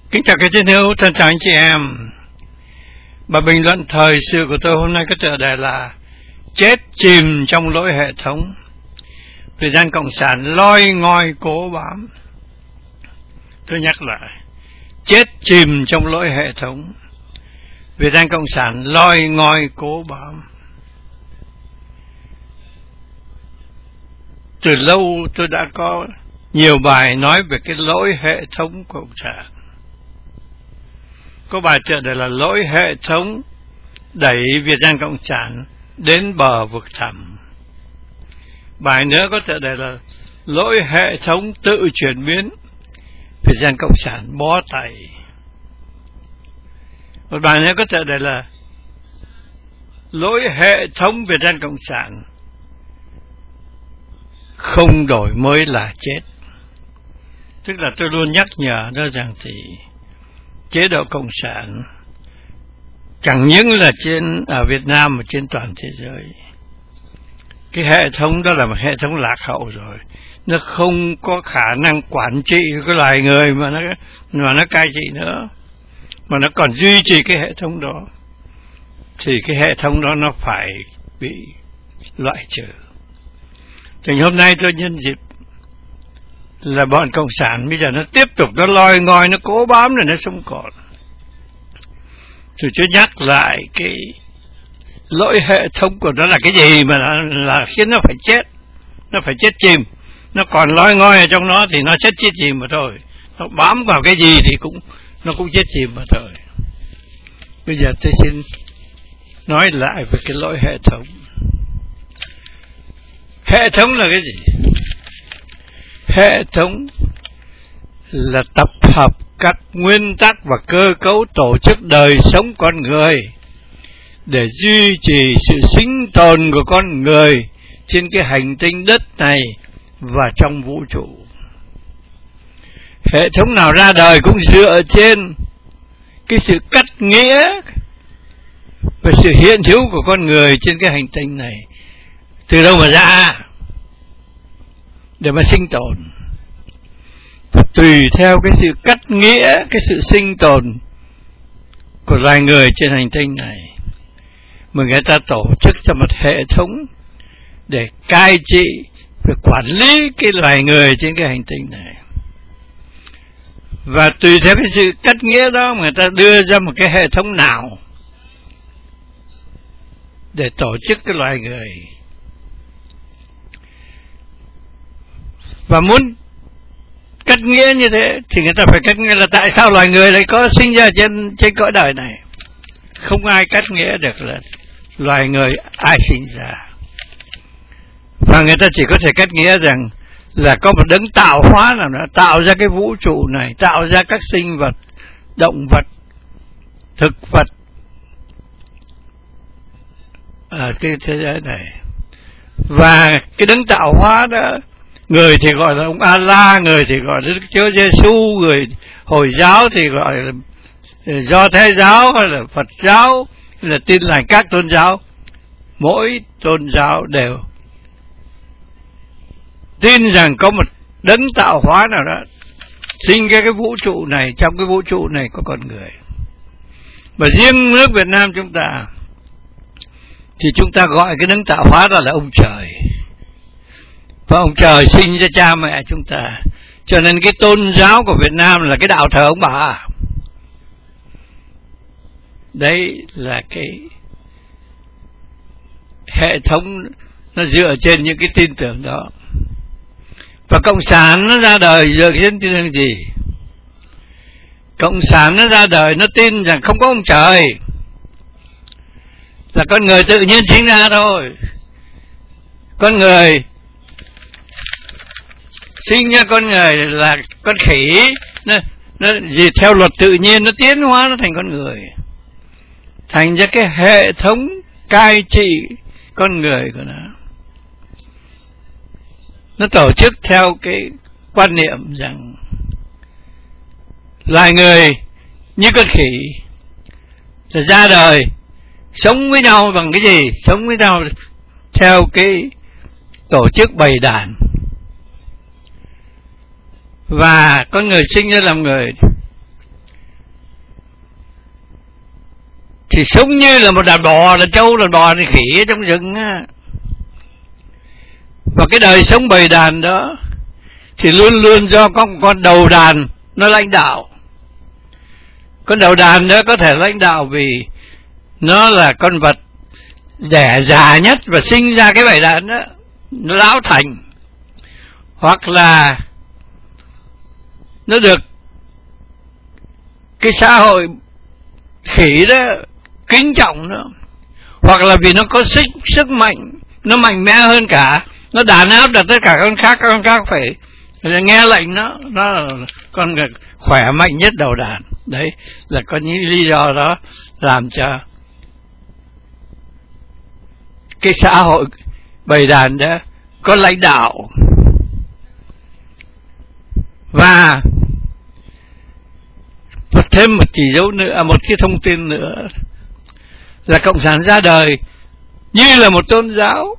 Kính chào các chiến hữu, thân chào anh chị em. Bài bình luận thời sự của tôi hôm nay có tựa đề là chết chìm trong lỗi hệ thống, Việt Nam Cộng sản loi ngoi cố bám. Tôi nhắc lại, chết chìm trong lỗi hệ thống, Việt Nam Cộng sản loi ngoi cố bám. Từ lâu tôi đã có nhiều bài nói về cái lỗi hệ thống Cộng sản. Có bài tựa đề là lỗi hệ thống đẩy Việt Nam Cộng sản đến bờ vực thẳm. Bài nữa có tựa đề là lỗi hệ thống tự chuyển biến, Việt Nam Cộng sản bó tay. Một bài nữa có tựa đề là lỗi hệ thống Việt Nam Cộng sản không đổi mới là chết. Tức là tôi luôn nhắc nhở đó rằng thì chế độ Cộng sản chẳng những là ở Việt Nam mà trên toàn thế giới, cái hệ thống đó là một hệ thống lạc hậu rồi. Nó không có khả năng quản trị cái loài người mà nó cai trị nữa, mà nó còn duy trì cái hệ thống đó, thì cái hệ thống đó nó phải bị loại trừ. Thì hôm nay tôi nhân dịp là bọn Cộng sản bây giờ nó tiếp tục nó loi ngoi, nó cố bám rồi nó sống còn. Thì tôi nhắc lại cái lỗi hệ thống của nó là cái gì mà là khiến nó phải chết, nó phải chết chìm. Nó còn loi ngoi ở trong nó thì nó chết chìm mà thôi. Nó bám vào cái gì thì nó cũng chết chìm mà thôi. Bây giờ tôi xin nói lại về cái lỗi hệ thống. Hệ thống là cái gì? Hệ thống là tập hợp các nguyên tắc và cơ cấu tổ chức đời sống con người để duy trì sự sinh tồn của con người trên cái hành tinh đất này và trong vũ trụ. Hệ thống nào ra đời cũng dựa trên cái sự cắt nghĩa và sự hiện hữu của con người trên cái hành tinh này. Từ đâu mà ra để mà sinh tồn, và tùy theo cái sự cắt nghĩa, cái sự sinh tồn của loài người trên hành tinh này mà người ta tổ chức cho một hệ thống để cai trị và quản lý cái loài người trên cái hành tinh này. Và tùy theo cái sự cắt nghĩa đó mà người ta đưa ra một cái hệ thống nào để tổ chức cái loài người. Và muốn cắt nghĩa như thế thì người ta phải cắt nghĩa là tại sao loài người lại có sinh ra trên cõi đời này. Không ai cắt nghĩa được là loài người ai sinh ra. Và người ta chỉ có thể cắt nghĩa rằng là có một đấng tạo hóa nào đó tạo ra cái vũ trụ này, tạo ra các sinh vật, động vật, thực vật ở cái thế giới này. Và cái đấng tạo hóa đó, người thì gọi là ông Allah, người thì gọi là Đức Chúa Giêsu, người Hồi giáo thì gọi là Do Thái giáo hay là Phật giáo hay là tin lành các tôn giáo. Mỗi tôn giáo đều tin rằng có một đấng tạo hóa nào đó sinh ra cái vũ trụ này, trong cái vũ trụ này có con người. Mà riêng nước Việt Nam chúng ta thì chúng ta gọi cái đấng tạo hóa đó là ông trời. Và ông trời sinh ra cha mẹ chúng ta, cho nên cái tôn giáo của Việt Nam là cái đạo thờ ông bà. Đấy là cái hệ thống nó dựa trên những cái tin tưởng đó. Và Cộng sản nó ra đời dựa trên tin tưởng gì? Cộng sản nó ra đời nó tin rằng không có ông trời, là con người tự nhiên sinh ra thôi. Con người sinh ra con người là con khỉ, nó gì theo luật tự nhiên nó tiến hóa nó thành con người, thành ra cái hệ thống cai trị con người của nó tổ chức theo cái quan niệm rằng loài người như con khỉ là ra đời sống với nhau bằng cái gì? Sống với nhau theo cái tổ chức bầy đàn. Và con người sinh ra làm người thì sống như là một đàn bò, là trâu, là bò, là khỉ ở trong rừng á. Và cái đời sống bầy đàn đó thì luôn luôn do có một con đầu đàn nó lãnh đạo. Con đầu đàn đó có thể lãnh đạo vì nó là con vật đẻ già nhất và sinh ra cái bầy đàn đó, nó lão thành, hoặc là nó được cái xã hội khỉ đó kính trọng nó, hoặc là vì nó có sức mạnh, nó mạnh mẽ hơn cả, nó đàn áp được tất cả các con khác phải nghe lệnh nó là con khỏe mạnh nhất đầu đàn. Đấy là có những lý do đó làm cho cái xã hội bầy đàn đó có lãnh đạo. Và thêm một chỉ dấu nữa, một cái thông tin nữa là Cộng sản ra đời như là một tôn giáo.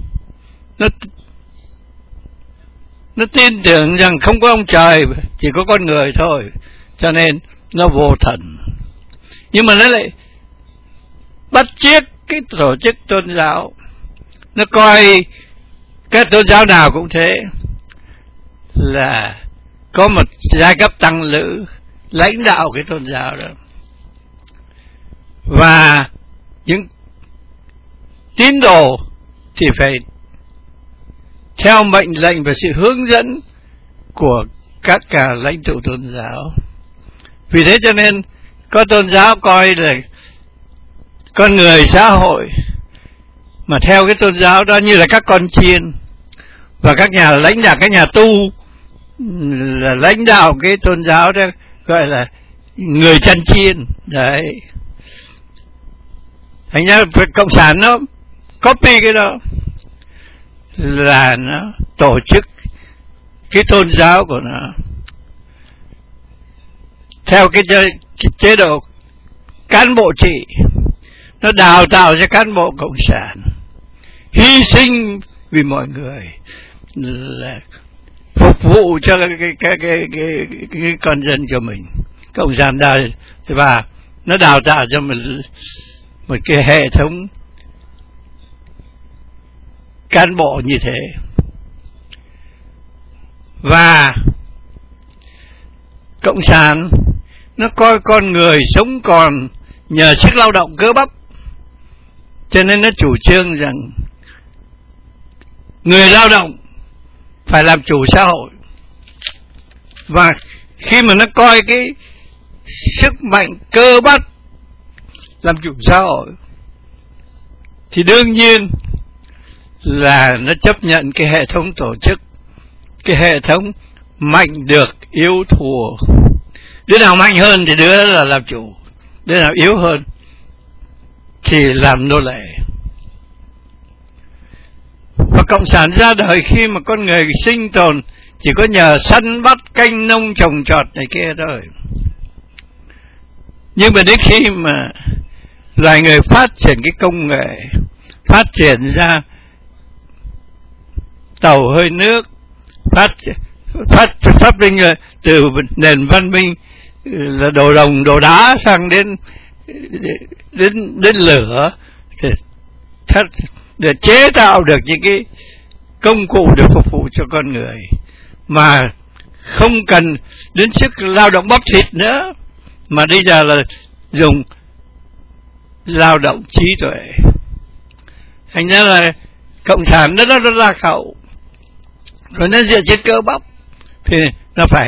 Nó tin tưởng rằng không có ông trời, chỉ có con người thôi, cho nên nó vô thần. Nhưng mà nó lại bắt chước cái tổ chức tôn giáo, nó coi các tôn giáo nào cũng thế, là có một giai cấp tăng lữ lãnh đạo cái tôn giáo đó, và những tín đồ thì phải theo mệnh lệnh và sự hướng dẫn của các cả lãnh tụ tôn giáo. Vì thế cho nên có tôn giáo coi là con người xã hội mà theo cái tôn giáo đó như là các con chiên, và các nhà lãnh đạo, các nhà tu là lãnh đạo cái tôn giáo đó gọi là người chăn chiên. Đấy, thành ra Cộng sản nó copy cái đó, là nó tổ chức cái tôn giáo của nó theo cái chế độ cán bộ trị. Nó đào tạo cho cán bộ cộng sản hy sinh vì mọi người, là phục vụ cho cái con dân của mình. Cộng sản đời, và nó đào tạo cho một cái hệ thống cán bộ như thế. Và Cộng sản nó coi con người sống còn nhờ sức lao động cơ bắp, cho nên nó chủ trương rằng người lao động phải làm chủ xã hội. Và khi mà nó coi cái sức mạnh cơ bắp làm chủ xã hội thì đương nhiên là nó chấp nhận cái hệ thống tổ chức, cái hệ thống mạnh được yếu thua. Đứa nào mạnh hơn thì đứa là làm chủ, đứa nào yếu hơn thì làm nô lệ. Và Cộng sản ra đời khi mà con người sinh tồn chỉ có nhờ săn bắt, canh nông, trồng trọt này kia thôi. Nhưng mà đến khi mà loài người phát triển cái công nghệ, phát triển ra tàu hơi nước, phát minh từ nền văn minh là đồ đồng, đồ đá sang đến lửa, để chế tạo được những cái công cụ để phục vụ cho con người mà không cần đến sức lao động bắp thịt nữa, mà bây giờ là dùng lao động trí tuệ. Thành ra là Cộng sản nó lạc hậu, rồi nó dựa trên cơ bắp, thì nó phải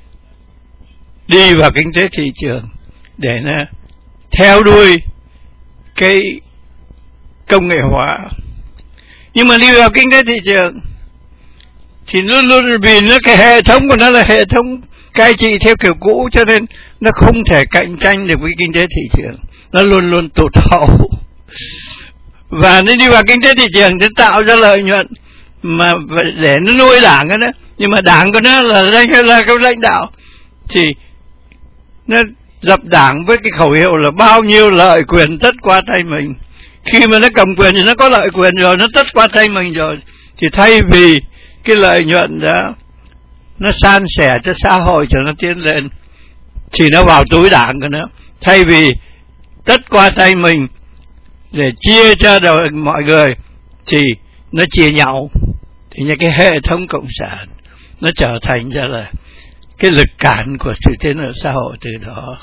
đi vào kinh tế thị trường để nó theo đuôi cái công nghệ hóa. Nhưng mà đi vào kinh tế thị trường thì luôn luôn vì nó cái hệ thống của nó là hệ thống cai trị theo kiểu cũ, cho nên nó không thể cạnh tranh được với kinh tế thị trường, nó luôn luôn tụt hậu. Và nó đi vào kinh tế thị trường để tạo ra lợi nhuận mà để nó nuôi đảng đó. Nhưng mà đảng của nó là cái lãnh đạo thì nó dập đảng với cái khẩu hiệu là bao nhiêu lợi quyền tất qua tay mình. Khi mà nó cầm quyền thì nó có lợi quyền rồi, nó tất qua tay mình rồi, thì thay vì cái lợi nhuận đó nó san sẻ cho xã hội cho nó tiến lên thì nó vào túi đảng của nó. Thay vì tất qua tay mình để chia cho mọi người, thì nó chia nhau, thì những cái hệ thống cộng sản nó trở thành ra là cái lực cản của sự tiến ở xã hội từ đó.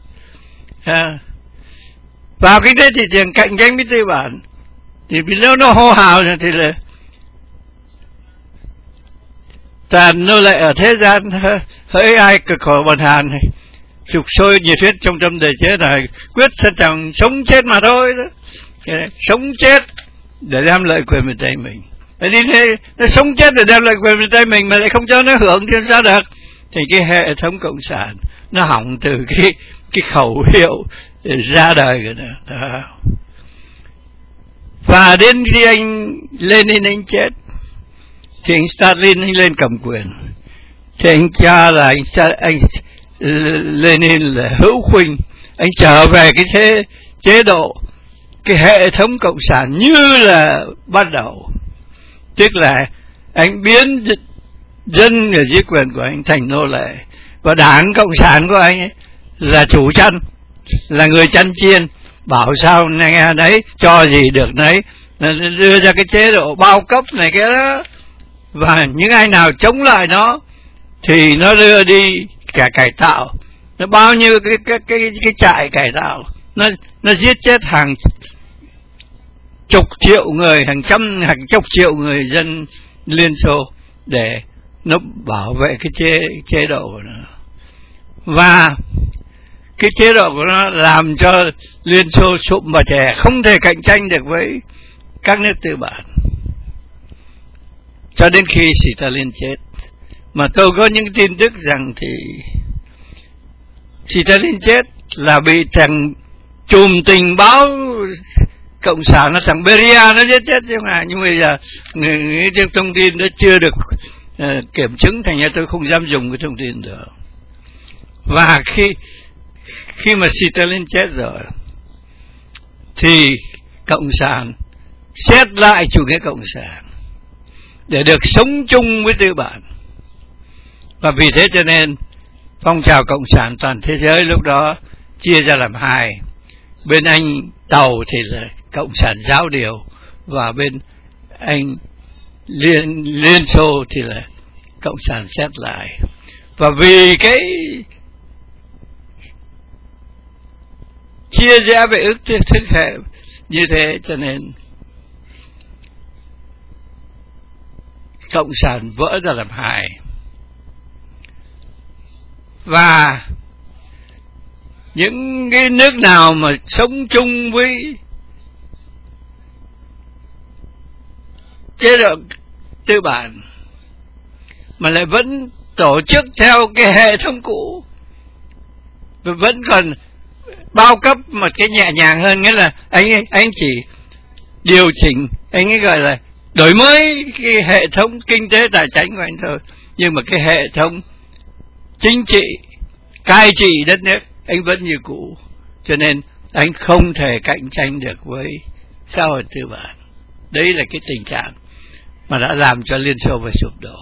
Vào cái thế thị trường cạnh tranh với tư bản, thì nếu nó hô hào thì là toàn nô lệ ở thế gian, hỡi ai cực khổ bần hàn này, sục sôi nhiệt huyết trong tâm đời chế này, quyết sẵn sàng sống chết mà thôi đó. Sống chết để đem lợi quyền về tay mình. Vậy đi nó sống chết để đem lợi quyền về tay mình mà lại không cho nó hưởng thì sao được? Thì cái hệ thống cộng sản nó hỏng từ cái khẩu hiệu ra đời của nó. Và đến khi anh Lenin anh chết, thì anh Stalin anh lên cầm quyền, thì anh cho là anh Lenin là hữu khuynh, anh trở về cái chế độ, cái hệ thống cộng sản như là ban đầu, tức là anh biến dân ở dưới quyền của anh thành nô lệ, và đảng cộng sản của anh ấy là chủ chăn, là người chăn chiên, bảo sao nghe đấy, cho gì được đấy, đưa ra cái chế độ bao cấp này cái đó. Và những ai nào chống lại nó thì nó đưa đi cả cải tạo, nó bao nhiêu cái trại cải tạo, nó giết chết hàng chục triệu người, hàng chục triệu người dân Liên Xô để nó bảo vệ cái chế độ của nó. Và cái chế độ của nó làm cho Liên Xô sụm và trẻ, không thể cạnh tranh được với các nước tư bản, cho đến khi Stalin chết. Mà tôi có những tin tức rằng thì Stalin chết là bị thằng chùm tình báo cộng sản, nó thằng Beria nó giết chết chứ mà. Nhưng bây giờ cái thông tin nó chưa được kiểm chứng, thành ra tôi không dám dùng cái thông tin đó. Và khi mà Stalin chết rồi thì cộng sản xét lại chủ nghĩa cộng sản để được sống chung với tư bản. Và vì thế cho nên phong trào cộng sản toàn thế giới lúc đó chia ra làm hai. Bên anh Tàu thì là cộng sản giáo điều, và bên anh Liên Xô thì là cộng sản xét lại. Và vì cái chia rẽ về ước thức hệ như thế cho nên cộng sản vỡ ra làm hai. Và những cái nước nào mà sống chung với chế độ tư bản mà lại vẫn tổ chức theo cái hệ thống cũ, và vẫn còn bao cấp một cái nhẹ nhàng hơn, nghĩa là anh chỉ điều chỉnh, anh ấy gọi là đổi mới cái hệ thống kinh tế tài chính của anh thôi, nhưng mà cái hệ thống chính trị cai trị đất nước anh vẫn như cũ, cho nên anh không thể cạnh tranh được với xã hội tư bản. Đấy là cái tình trạng mà đã làm cho Liên Xô phải sụp đổ.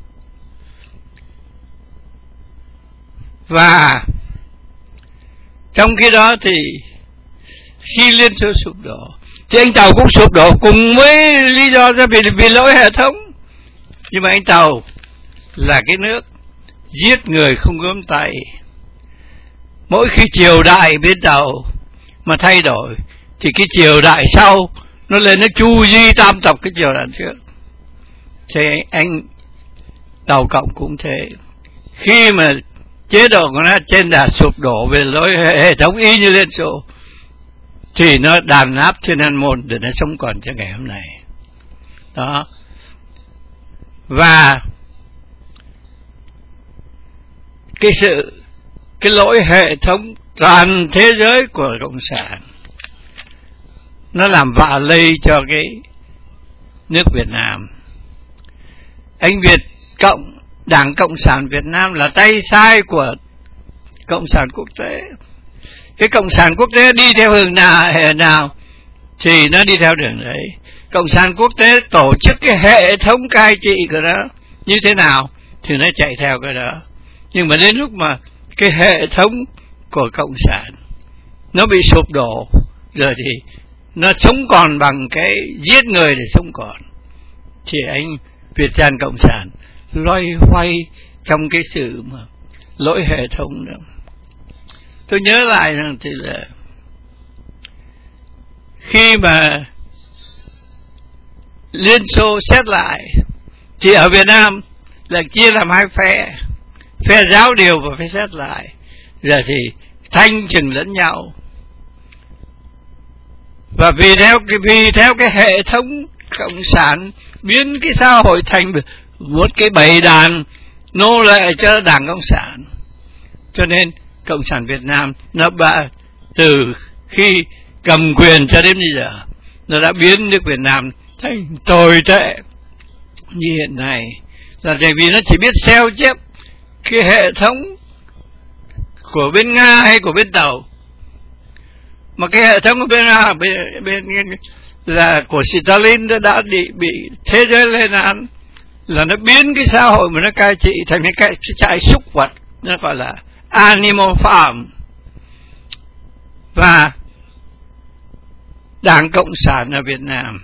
Và trong khi đó thì khi Liên Xô sụp đổ thì anh Tàu cũng sụp đổ cùng với lý do là vì lỗi hệ thống. Nhưng mà anh Tàu là cái nước giết người không gớm tay. Mỗi khi triều đại bên Tàu mà thay đổi thì cái triều đại sau nó lên nó chu di tam tộc cái triều đại trước. Thì anh Tàu Cộng cũng thế. Khi mà chế độ của nó trên đà sụp đổ về lối hệ thống y như Liên Xô thì nó đàn áp Thiên An Môn để nó sống còn cho ngày hôm nay. Đó. Và cái lỗi hệ thống toàn thế giới của cộng sản nó làm vạ lây cho cái nước Việt Nam. Anh Việt Cộng, Đảng Cộng sản Việt Nam là tay sai của cộng sản quốc tế. Cái cộng sản quốc tế đi theo hướng nào thì nó đi theo đường đấy. Cộng sản quốc tế tổ chức cái hệ thống cai trị của nó như thế nào thì nó chạy theo cái đó. Nhưng mà đến lúc mà cái hệ thống của cộng sản nó bị sụp đổ, rồi thì nó sống còn bằng cái giết người để sống còn, thì anh Việt Gian Cộng sản loay hoay trong cái sự mà lỗi hệ thống đó. Tôi nhớ lại rằng thì là khi mà Liên Xô xét lại thì ở Việt Nam là chia làm hai phe, phe giáo điều và phe xét lại, rồi thì thanh trừng lẫn nhau. Và vì theo cái hệ thống cộng sản biến cái xã hội thành một cái bầy đàn nô lệ cho Đảng Cộng sản, cho nên Cộng sản Việt Nam nó từ khi cầm quyền cho đến bây giờ nó đã biến nước Việt Nam thành tồi tệ như hiện nay, là tại vì nó chỉ biết xeo chép cái hệ thống của bên Nga hay của bên Tàu, mà cái hệ thống của bên Nga bên là của Stalin đã bị thế giới lên án, là nó biến cái xã hội mà nó cai trị thành cái trại súc vật, nó gọi là animal farm. Và Đảng Cộng sản ở Việt Nam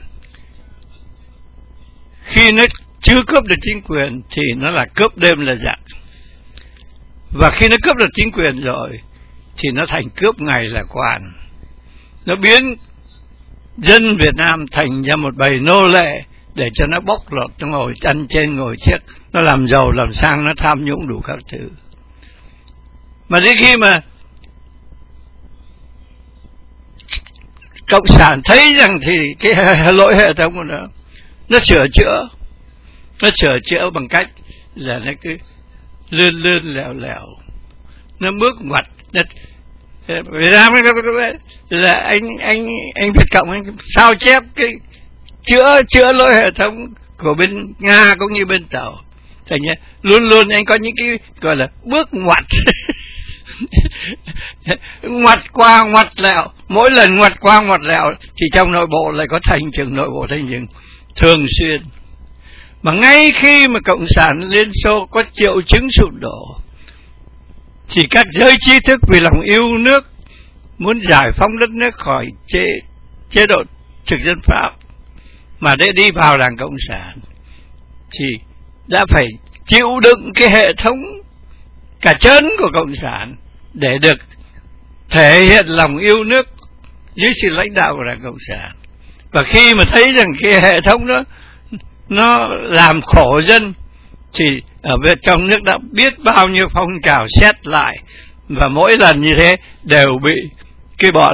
khi nó chưa cướp được chính quyền thì nó là cướp đêm là giặc, và khi nó cướp được chính quyền rồi thì nó thành cướp ngày là quan. Nó biến dân Việt Nam thành ra một bầy nô lệ để cho nó bóc lột, nó ngồi chăn trên ngồi chiếc, nó làm giàu làm sang, nó tham nhũng đủ các thứ. Mà đến khi mà Cộng sản thấy rằng thì cái lỗi hệ thống của nó sửa chữa bằng cách là nó cứ lươn lèo, nó bước ngoặt. Việt Nam là anh Việt Cộng anh sao chép cái chữa lỗi hệ thống của bên Nga cũng như bên Tàu, thành ra luôn anh có những cái gọi là bước ngoặt. Ngoặt qua ngoặt lẹo, mỗi lần ngoặt qua ngoặt lẹo thì trong nội bộ lại có thành trường thường xuyên. Mà ngay khi mà Cộng sản Liên Xô có triệu chứng sụp đổ thì các giới trí thức vì lòng yêu nước muốn giải phóng đất nước khỏi chế độ thực dân Pháp mà để đi vào Đảng Cộng sản thì đã phải chịu đựng cái hệ thống cả trớn của Cộng sản để được thể hiện lòng yêu nước dưới sự lãnh đạo của Đảng Cộng sản. Và khi mà thấy rằng cái hệ thống đó nó làm khổ dân thì ở trong nước đã biết bao nhiêu phong trào xét lại, và mỗi lần như thế đều bị cái bọn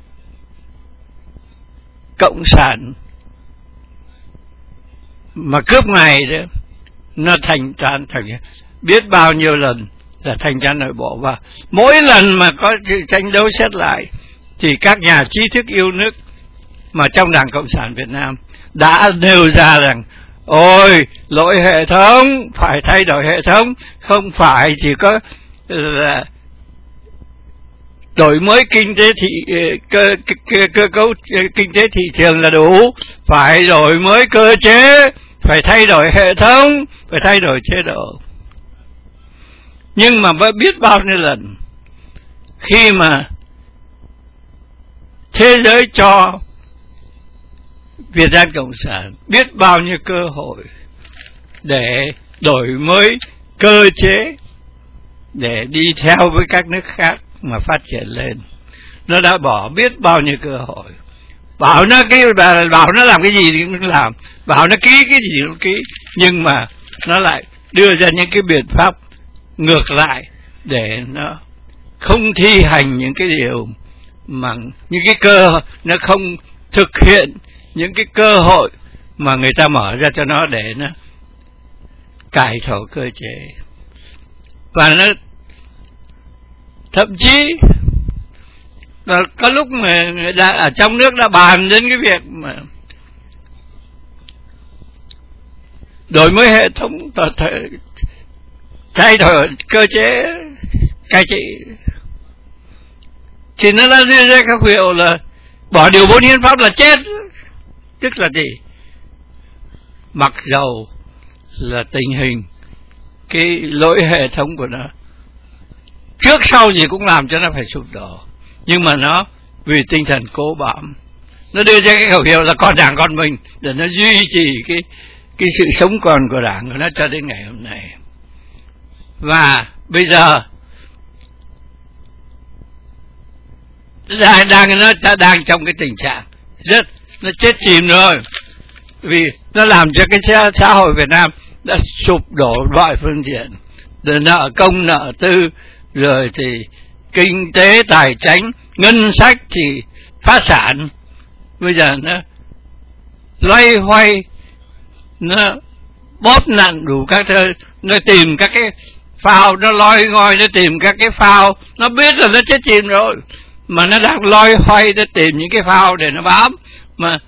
Cộng sản mà cướp ngày đó nó thành biết bao nhiêu lần là thành ra nội bộ. Và mỗi lần mà có tranh đấu xét lại thì các nhà trí thức yêu nước mà trong Đảng Cộng sản Việt Nam đã nêu ra rằng ôi lỗi hệ thống, phải thay đổi hệ thống, không phải chỉ có là đổi mới kinh tế cơ cấu kinh tế thị trường là đủ, phải đổi mới cơ chế, phải thay đổi hệ thống, phải thay đổi chế độ. Nhưng mà biết bao nhiêu lần khi mà thế giới cho Việt Nam Cộng sản biết bao nhiêu cơ hội để đổi mới cơ chế để đi theo với các nước khác mà phát triển lên, nó đã bỏ biết bao nhiêu cơ hội. Bảo nó làm cái gì thì nó làm, bảo nó ký cái gì nó ký, nhưng mà nó lại đưa ra những cái biện pháp ngược lại để nó không thi hành những cái điều mà những cái nó không thực hiện những cái cơ hội mà người ta mở ra cho nó để nó cải thổ cơ chế. Và nó thậm chí là có lúc mà người ta ở trong nước đã bàn đến cái việc mà đổi mới hệ thống, thay đổi cơ chế cai trị, thì nó đã đưa ra các hiệu là bỏ điều 4 hiến pháp là chết. Tức là gì? Mặc dầu là tình hình cái lỗi hệ thống của nó trước sau gì cũng làm cho nó phải sụp đổ, nhưng mà nó vì tinh thần cố bám, nó đưa ra cái khẩu hiệu là con Đảng con mình, để nó duy trì cái sự sống còn của Đảng của nó cho đến ngày hôm nay. Và bây giờ nó đang trong cái tình trạng nó chết chìm rồi, vì nó làm cho cái xã hội Việt Nam đã sụp đổ mọi phương diện, từ nợ công nợ tư, rồi thì kinh tế tài chính, ngân sách thì phá sản. Bây giờ nó loay hoay, nó bóp nặn đủ các thứ, nó tìm các cái phao, nó loi ngoi, nó tìm các cái phao, nó biết là nó chết chìm rồi, mà nó đang loay hoay để tìm những cái phao để nó bám. Mà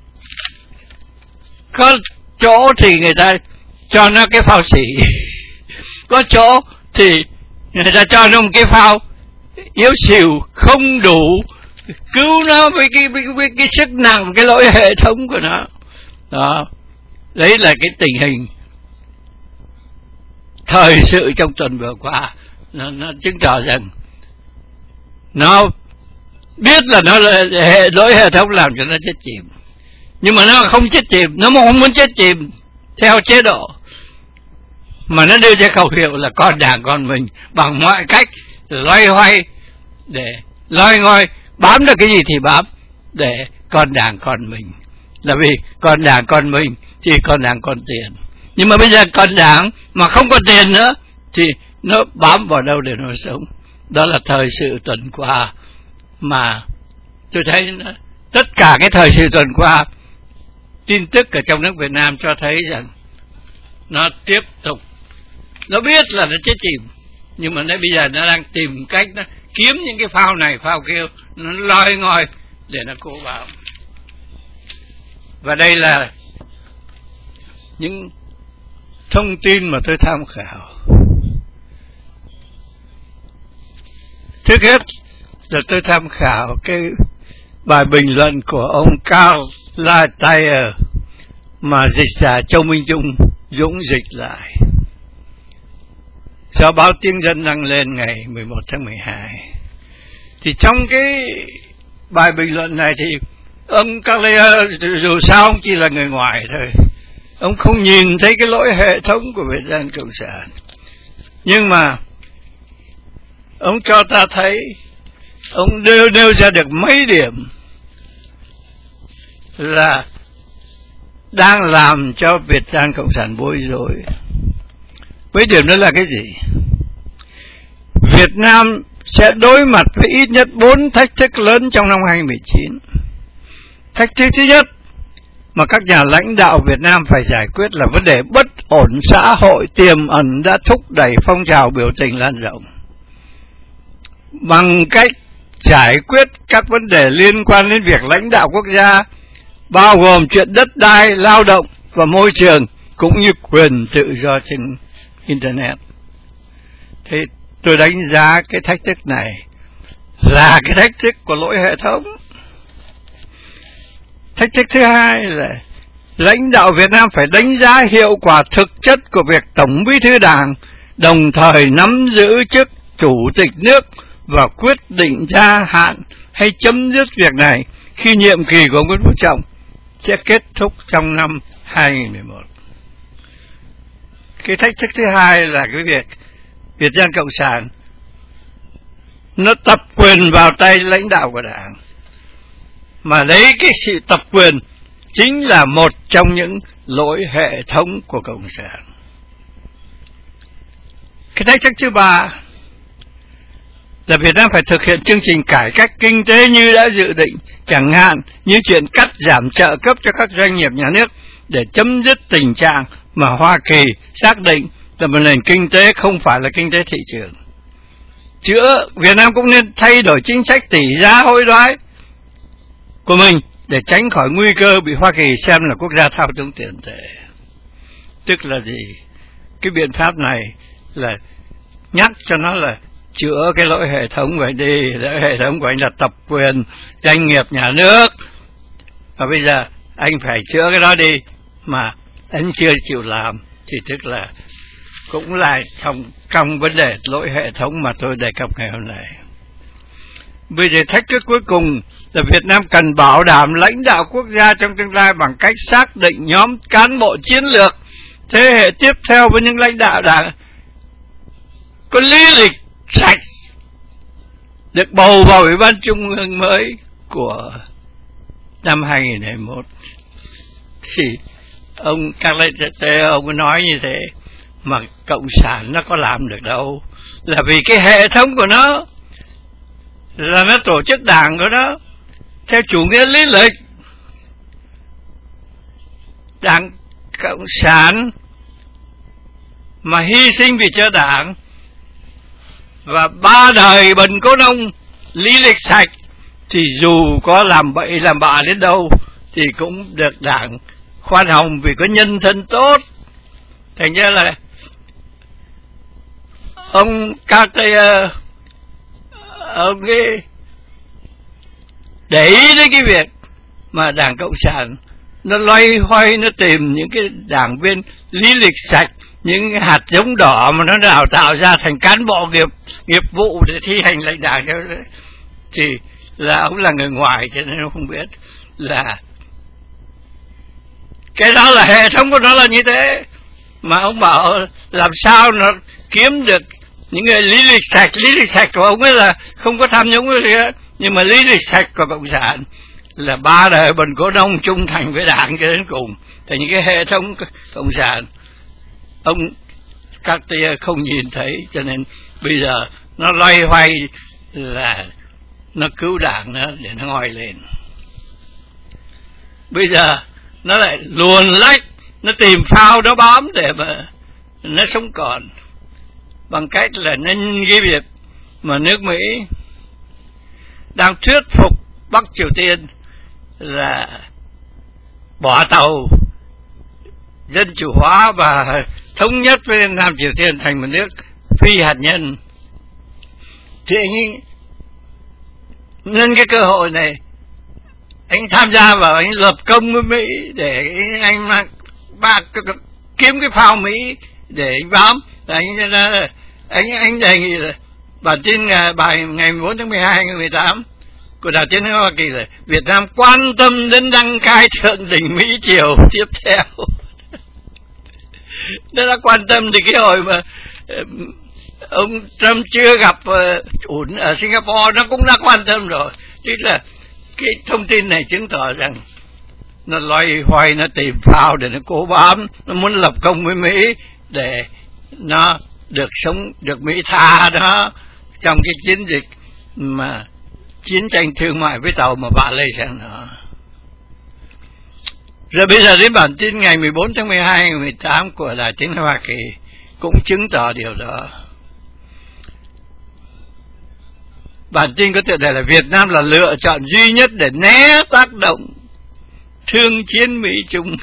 có chỗ thì người ta cho nó cái phao xỉ, có chỗ thì người ta cho nó một cái phao yếu xìu, không đủ cứu nó với cái sức nặng, cái lỗi hệ thống của nó. Đó, đấy là cái tình hình thời sự trong tuần vừa qua. Nó chứng tỏ rằng nó biết là nó là lỗi hệ thống làm cho nó chết chìm, nhưng mà nó không chết chìm, nó không muốn chết chìm theo chế độ, mà nó đưa ra khẩu hiệu là con Đảng con mình, bằng mọi cách loay hoay để loi ngoi, bám được cái gì thì bám, để con Đảng con mình. Là vì con Đảng con mình thì con Đảng còn tiền, nhưng mà bây giờ con Đảng mà không có tiền nữa thì nó bám vào đâu để nó sống. Đó là thời sự tuần qua, mà tôi thấy tất cả cái thời sự tuần qua, tin tức ở trong nước Việt Nam cho thấy rằng nó tiếp tục, nó biết là nó chết chìm, nhưng mà bây giờ nó đang tìm cách nó kiếm những cái phao này phao kia, nó loi ngoi để nó cố vào. Và đây là những thông tin mà tôi tham khảo. Trước hết là tôi tham khảo cái bài bình luận của ông Karl Lattayer mà dịch giả Châu Minh Dũng dịch lại, do báo Tiếng Dân đăng lên ngày 11 tháng 12. Thì trong cái bài bình luận này thì ông Lattayer dù sao ông chỉ là người ngoài thôi, ông không nhìn thấy cái lỗi hệ thống của Việt Nam Cộng sản, nhưng mà ông cho ta thấy, ông nêu ra được mấy điểm là đang làm cho Việt Nam Cộng sản bối rối. Mấy điểm đó là cái gì? Việt Nam sẽ đối mặt với ít nhất 4 thách thức lớn trong năm 2019. Thách thức thứ nhất mà các nhà lãnh đạo Việt Nam phải giải quyết là vấn đề bất ổn xã hội tiềm ẩn đã thúc đẩy phong trào biểu tình lan rộng. Bằng cách giải quyết các vấn đề liên quan đến việc lãnh đạo quốc gia, bao gồm chuyện đất đai, lao động và môi trường, cũng như quyền tự do trên Internet. Thế tôi đánh giá cái thách thức này là cái thách thức của lỗi hệ thống. Thách thức thứ hai là lãnh đạo Việt Nam phải đánh giá hiệu quả thực chất của việc Tổng Bí thư Đảng đồng thời nắm giữ chức Chủ tịch nước và quyết định gia hạn hay chấm dứt việc này khi nhiệm kỳ của ông Nguyễn Phú Trọng sẽ kết thúc trong năm 2011. Cái thách thức thứ hai là cái việc Việt Nam Cộng sản nó tập quyền vào tay lãnh đạo của Đảng, mà lấy cái sự tập quyền chính là một trong những lỗi hệ thống của Cộng sản. Cái thách thức thứ ba là Việt Nam phải thực hiện chương trình cải cách kinh tế như đã dự định, chẳng hạn như chuyện cắt giảm trợ cấp cho các doanh nghiệp nhà nước để chấm dứt tình trạng mà Hoa Kỳ xác định là một nền kinh tế không phải là kinh tế thị trường. Việt Nam cũng nên thay đổi chính sách tỷ giá hối đoái của mình để tránh khỏi nguy cơ bị Hoa Kỳ xem là quốc gia thao túng tiền tệ. Tức là gì? Cái biện pháp này là nhắc cho nó là chữa cái lỗi hệ thống vậy đi. Lỗi hệ thống của anh là tập quyền doanh nghiệp nhà nước, và bây giờ anh phải chữa cái đó đi, mà anh chưa chịu làm thì tức là cũng lại trong vấn đề lỗi hệ thống mà tôi đề cập ngày hôm nay. Bây giờ thách thức cuối cùng là Việt Nam cần bảo đảm lãnh đạo quốc gia trong tương lai bằng cách xác định nhóm cán bộ chiến lược thế hệ tiếp theo với những lãnh đạo đảng có lý lịch sạch được bầu vào Ủy ban Trung ương mới của năm 2021. Thì ông Carlete ông nói như thế, mà cộng sản nó có làm được đâu, là vì cái hệ thống của nó là nó tổ chức đảng của nó theo chủ nghĩa lý lịch. Đảng cộng sản mà hy sinh vì cho đảng và 3 đời bần cố nông lý lịch sạch thì dù có làm bậy làm bạ đến đâu thì cũng được đảng khoan hồng vì có nhân thân tốt. Thành ra là ông Carter ông ấy để ý đến cái việc mà Đảng Cộng sản nó loay hoay, nó tìm những cái đảng viên lý lịch sạch, những hạt giống đỏ mà nó đào tạo ra thành cán bộ nghiệp vụ để thi hành lãnh đạo, thì là ông là người ngoài cho nên ông không biết là cái đó là hệ thống của nó là như thế. Mà ông bảo làm sao nó kiếm được những người lý lịch sạch của ông ấy là không có tham nhũng gì hết, nhưng mà lý lịch sạch của cộng sản là 3 đời bần cố nông trung thành với đảng cho đến cùng. Thì những cái hệ thống cộng sản ông Cartier không nhìn thấy, cho nên bây giờ nó loay hoay là nó cứu đảng nó để nó ngoi lên. Bây giờ nó lại luồn lách, nó tìm phao đó bám để mà nó sống còn, bằng cách là nhân cái việc mà nước Mỹ đang thuyết phục Bắc Triều Tiên là bỏ tàu dân chủ hóa và thống nhất với Nam Triều Tiên thành một nước phi hạt nhân. Thì anh nhân cái cơ hội này anh tham gia vào, anh lập công với Mỹ để anh kiếm cái phao Mỹ để anh bám. Anh đề nghị là bản tin bài ngày 14 tháng 12 năm 2018 của Đài Tiếng nói Hoa Kỳ là Việt Nam quan tâm đến đăng cai thượng đỉnh Mỹ Triều tiếp theo. Nó đã quan tâm thì cái hồi mà ông Trump chưa gặp ổn ở Singapore nó cũng đã quan tâm rồi. Tức là cái thông tin này chứng tỏ rằng nó loay hoay, nó tìm phao để nó cố bám, nó muốn lập công với Mỹ để nó được sống, được Mỹ tha đó trong cái chiến dịch mà chiến tranh thương mại với tàu mà bạ lây sang nó. Rồi bây giờ đến bản tin ngày 14 tháng 12 năm 2018 của Đài Tiếng nói Hoa Kỳ cũng chứng tỏ điều đó. Bản tin có tựa đề là Việt Nam là lựa chọn duy nhất để né tác động thương chiến Mỹ Trung.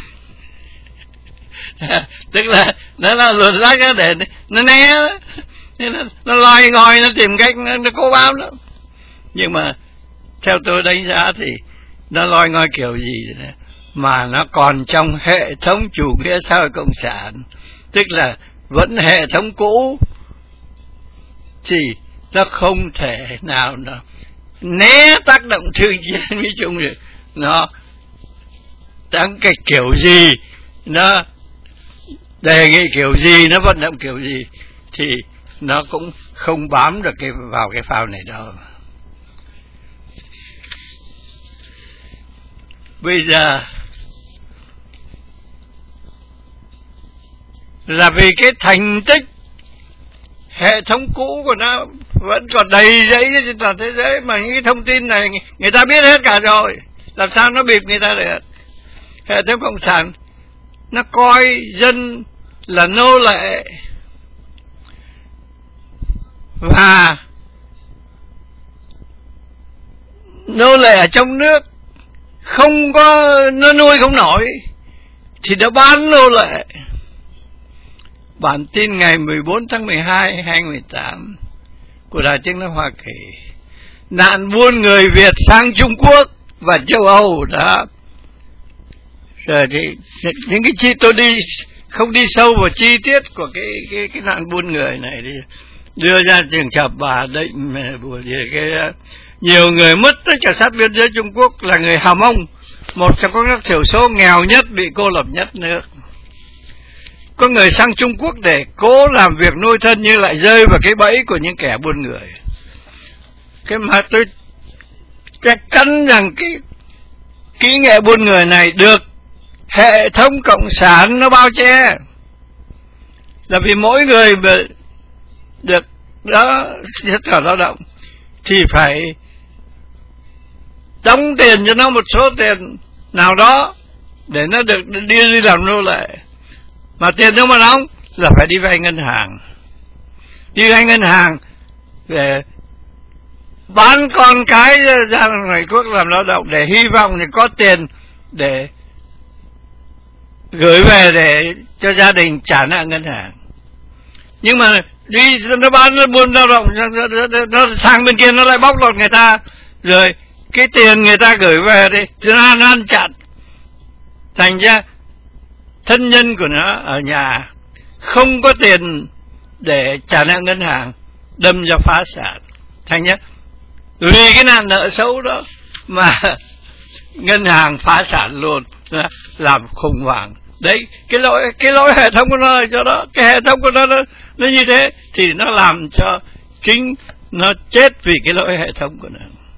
Tức là nó là luật lách để nó né, nó loay ngòi, nó tìm cách nó cố bám đó. Nhưng mà theo tôi đánh giá thì nó loay ngòi kiểu gì mà nó còn trong hệ thống chủ nghĩa xã hội cộng sản, tức là vẫn hệ thống cũ, thì nó không thể nào nó né tác động thương chiến Mỹ Trung được. Nó đáng cái kiểu gì, nó đề nghị kiểu gì, nó vận động kiểu gì thì nó cũng không bám được vào cái phao này đâu. Bây giờ là vì cái thành tích hệ thống cũ của nó vẫn còn đầy giấy trên toàn thế giới, mà những cái thông tin này người ta biết hết cả rồi, làm sao nó bịp người ta được. Hệ thống cộng sản nó coi dân là nô lệ, và nô lệ ở trong nước không có, nó nuôi không nổi thì nó bán nô lệ. Bản tin ngày 14 tháng 12 2018 của Đài Tiếng nói Hoa Kỳ: nạn buôn người Việt sang Trung Quốc và châu Âu đó. Rồi thì những cái chi tôi không đi sâu vào chi tiết của cái nạn buôn người này đi, đưa ra trường hợp Bà Định cái nhiều người mất tất cả sát biên giới Trung Quốc là người Hào Mông, một trong các nước thiểu số nghèo nhất, bị cô lập nhất nước. Có người sang Trung Quốc để cố làm việc nuôi thân nhưng lại rơi vào cái bẫy của những kẻ buôn người. Cái mà tôi chắc chắn rằng cái kỹ nghệ buôn người này được hệ thống cộng sản nó bao che, là vì mỗi người được đó xuất khẩu lao động thì phải đóng tiền cho nó một số tiền nào đó để nó được đi làm nô lệ. Mà tiền đâu mà đóng là phải đi vay ngân hàng, đi vay ngân hàng để bán con cái ra ngoài quốc làm lao động để hy vọng thì có tiền để gửi về để cho gia đình trả nợ ngân hàng. Nhưng mà đi nó bán, nó buôn lao động, nó sang bên kia nó lại bóc lột người ta, rồi cái tiền người ta gửi về đi nó ăn chặn. Thành ra thân nhân của nó ở nhà không có tiền để trả nợ ngân hàng, đâm ra phá sản. Thành ra vì cái nạn nợ xấu đó mà ngân hàng phá sản luôn, làm khủng hoảng. Đấy, cái lỗi hệ thống của nó là cho đó, cái hệ thống của nó như thế thì nó làm cho chính nó chết vì cái lỗi hệ thống của nó.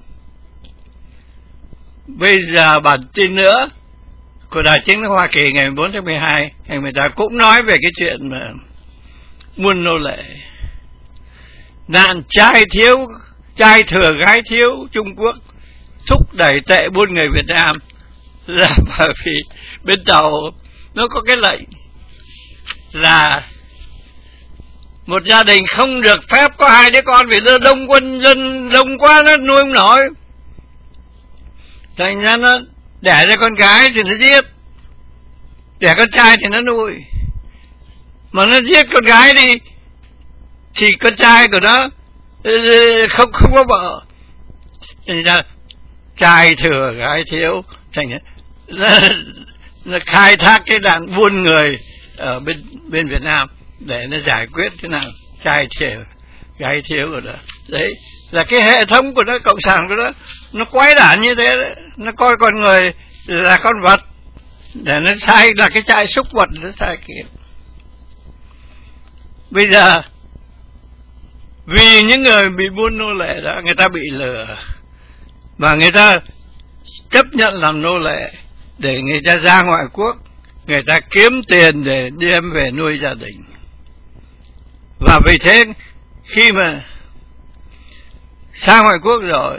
Bây giờ bản tin nữa của Đài Chính thống Hoa Kỳ ngày 14 tháng 12 ngày 18 cũng nói về cái chuyện mà buôn nô lệ. Nạn trai thừa gái thiếu Trung Quốc thúc đẩy tệ buôn người Việt Nam là bởi vì bên Tàu nó có cái lệnh là một gia đình không được phép có 2 đứa con vì nó đông quân dân đông quá, nó nuôi không nổi. Thành ra nó đẻ ra con gái thì nó giết, đẻ con trai thì nó nuôi. Mà nó giết con gái đi thì con trai của nó không có vợ. Thành ra trai thừa gái thiếu, thành ra nó khai thác cái nạn buôn người ở bên Việt Nam để nó giải quyết cái nạn trai thừa gái thiếu của nó. Đấy là cái hệ thống của nó, cộng sản của nó quái đản như thế đấy. Nó coi con người là con vật để nó sai, là cái trai súc vật nó sai kia. Bây giờ vì những người bị buôn nô lệ đó, người ta bị lừa và người ta chấp nhận làm nô lệ để người ta ra ngoại quốc, người ta kiếm tiền để đem về nuôi gia đình. Và vì thế khi mà sang ngoại quốc rồi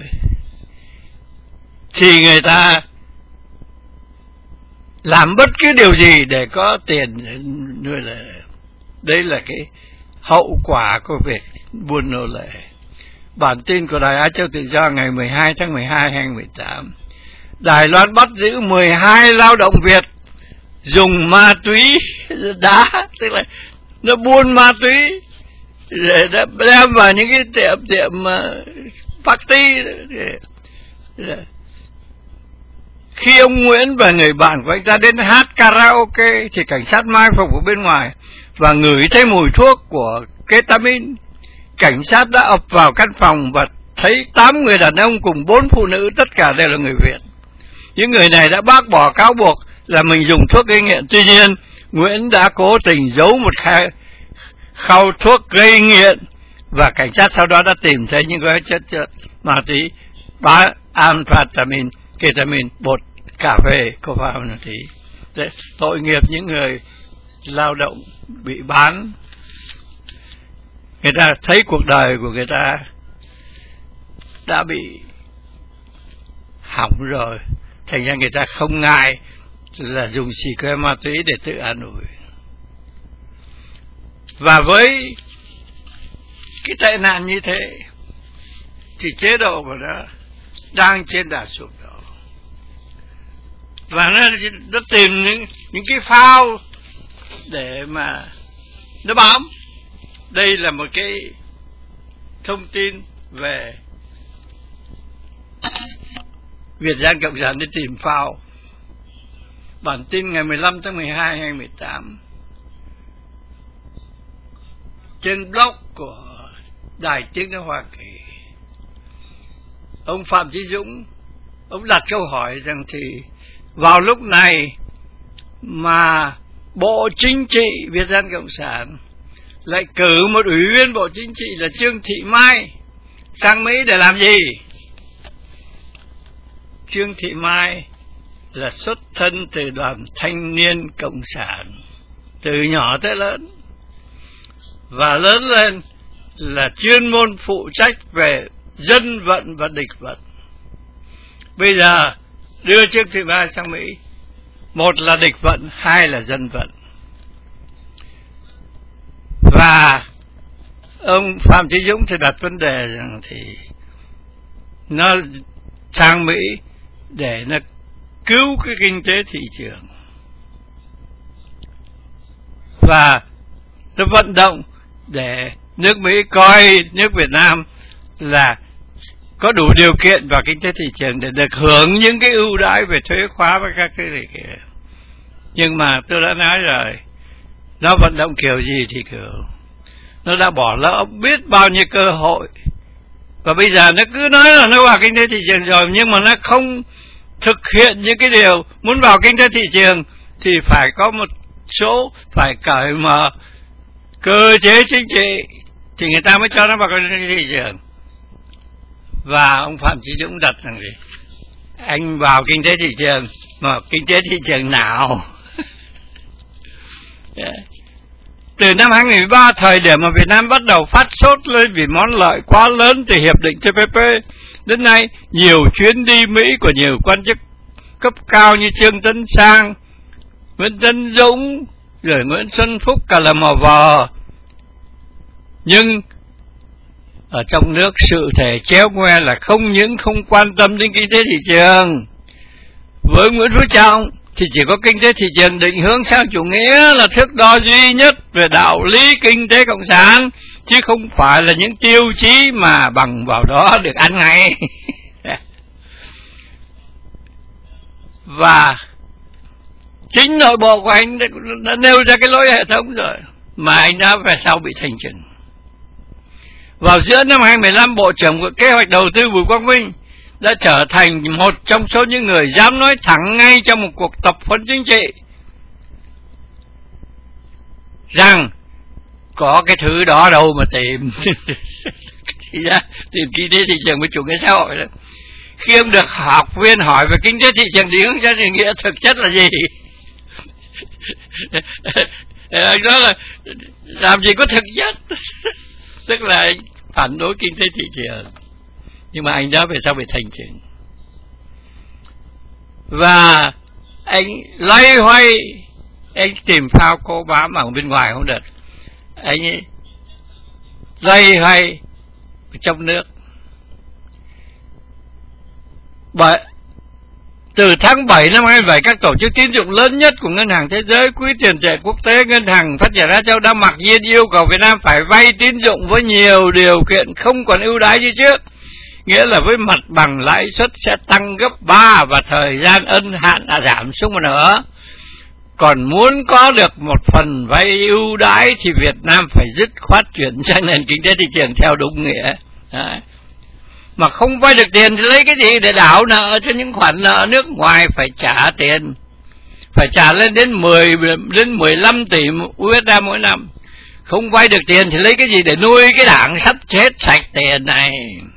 thì người ta làm bất cứ điều gì để có tiền để nuôi lệ. Đấy là cái hậu quả của việc buôn nô lệ. Bản tin của Đài Á Châu Tự Do ngày 12 tháng 12 2018. Đài Loan bắt giữ 12 lao động Việt dùng ma túy đá, tức là nó buôn ma túy để đem vào những cái tiệm party. Khi ông Nguyễn và người bạn của anh ta đến hát karaoke thì cảnh sát mai phục ở bên ngoài và ngửi thấy mùi thuốc của ketamin. Cảnh sát đã ập vào căn phòng và thấy 8 người đàn ông cùng 4 phụ nữ, tất cả đều là người Việt. Những người này đã bác bỏ cáo buộc là mình dùng thuốc gây nghiện. Tuy nhiên, Nguyễn đã cố tình giấu một khẩu thuốc gây nghiện và cảnh sát sau đó đã tìm thấy những gói chất ma túy amphetamine, ketamin, bột cà phê, cocaine. Tội nghiệp những người lao động bị bán. Người ta thấy cuộc đời của người ta đã bị hỏng rồi, thành ra người ta không ngại là dùng xì ke ma túy để tự an ủi. Và với cái tệ nạn như thế thì chế độ của nó đang trên đà sụp đổ. Và nó tìm những cái phao để mà nó bám. Đây là một cái thông tin về Việt Gian Cộng sản đi tìm phao. Bản tin ngày 15 tháng 12 2018 trên blog của Đài Tiếng Nói Hoa Kỳ. Ông Phạm Chí Dũng, ông đặt câu hỏi rằng thì vào lúc này mà Bộ Chính trị Việt Nam Cộng sản lại cử một ủy viên Bộ Chính trị là Trương Thị Mai sang Mỹ để làm gì? Trương Thị Mai là xuất thân từ Đoàn Thanh niên Cộng sản, từ nhỏ tới lớn, và lớn lên là chuyên môn phụ trách về dân vận và địch vận. Bây giờ đưa Trương Thị Mai sang Mỹ, một là địch vận, hai là dân vận. Và ông Phạm Chí Dũng thì đặt vấn đề rằng thì nó sang Mỹ để nó cứu cái kinh tế thị trường, và nó vận động để nước Mỹ coi nước Việt Nam là có đủ điều kiện vào kinh tế thị trường để được hưởng những cái ưu đãi về thuế khóa và các cái gì kia. Nhưng mà tôi đã nói rồi, nó vận động kiểu gì thì kiểu, nó đã bỏ lỡ biết bao nhiêu cơ hội, và bây giờ nó cứ nói là nó vào kinh tế thị trường rồi, nhưng mà nó không thực hiện những cái điều muốn vào kinh tế thị trường thì phải có một số, phải cởi mở cơ chế chính trị thì người ta mới cho nó vào kinh tế thị trường. Và ông Phạm Chí Dũng đặt rằng gì? Anh vào kinh tế thị trường, mà kinh tế thị trường nào? Từ năm 2013, thời điểm mà Việt Nam bắt đầu phát sốt lên vì món lợi quá lớn từ hiệp định TPP, đến nay nhiều chuyến đi Mỹ của nhiều quan chức cấp cao như Trương Tấn Sang, Nguyễn Tấn Dũng, rồi Nguyễn Xuân Phúc cả là mò vò. Nhưng ở trong nước sự thể chéo ngoe là không những không quan tâm đến kinh tế thị trường. Với Nguyễn Phú Trọng thì chỉ có kinh tế thị trường định hướng sang chủ nghĩa là thước đo duy nhất về đạo lý kinh tế cộng sản, chứ không phải là những tiêu chí mà bằng vào đó được ăn ngay. Và chính nội bộ của anh đã nêu ra cái lỗi hệ thống rồi, mà anh đã về sau bị thành trừng. Vào giữa năm 2015, Bộ trưởng của Kế hoạch Đầu tư Bùi Quang Vinh đã trở thành một trong số những người dám nói thẳng ngay trong một cuộc tập huấn chính trị rằng có cái thứ đó đâu mà tìm. Tìm kinh tế thị trường với chủ nghĩa xã hội đó. Khi ông được học viên hỏi về kinh tế thị trường định hướng xã hội nghĩa thực chất là gì, anh nói là làm gì có thực chất. Tức là anh phản đối kinh tế thị trường, nhưng mà anh đã về sau bị thành trừng. Và anh loay hoay, anh tìm phao cô bám ở bên ngoài không được, anh loay hoay trong nước. Từ tháng 7 năm 2007, các tổ chức tín dụng lớn nhất của Ngân hàng Thế giới, Quỹ tiền tệ quốc tế, Ngân hàng Phát triển Á Châu đã mặc nhiên yêu cầu Việt Nam phải vay tín dụng với nhiều điều kiện không còn ưu đãi như trước, nghĩa là với mặt bằng lãi suất sẽ tăng gấp 3 và thời gian ân hạn giảm xuống một nửa. Còn muốn có được một phần vay ưu đãi thì Việt Nam phải dứt khoát chuyển sang nền kinh tế thị trường theo đúng nghĩa. Đấy. Mà không vay được tiền thì lấy cái gì để đảo nợ cho những khoản nợ nước ngoài phải trả tiền, phải trả lên đến 15 tỷ USD mỗi năm. Không vay được tiền thì lấy cái gì để nuôi cái đảng sắp chết sạch tiền này.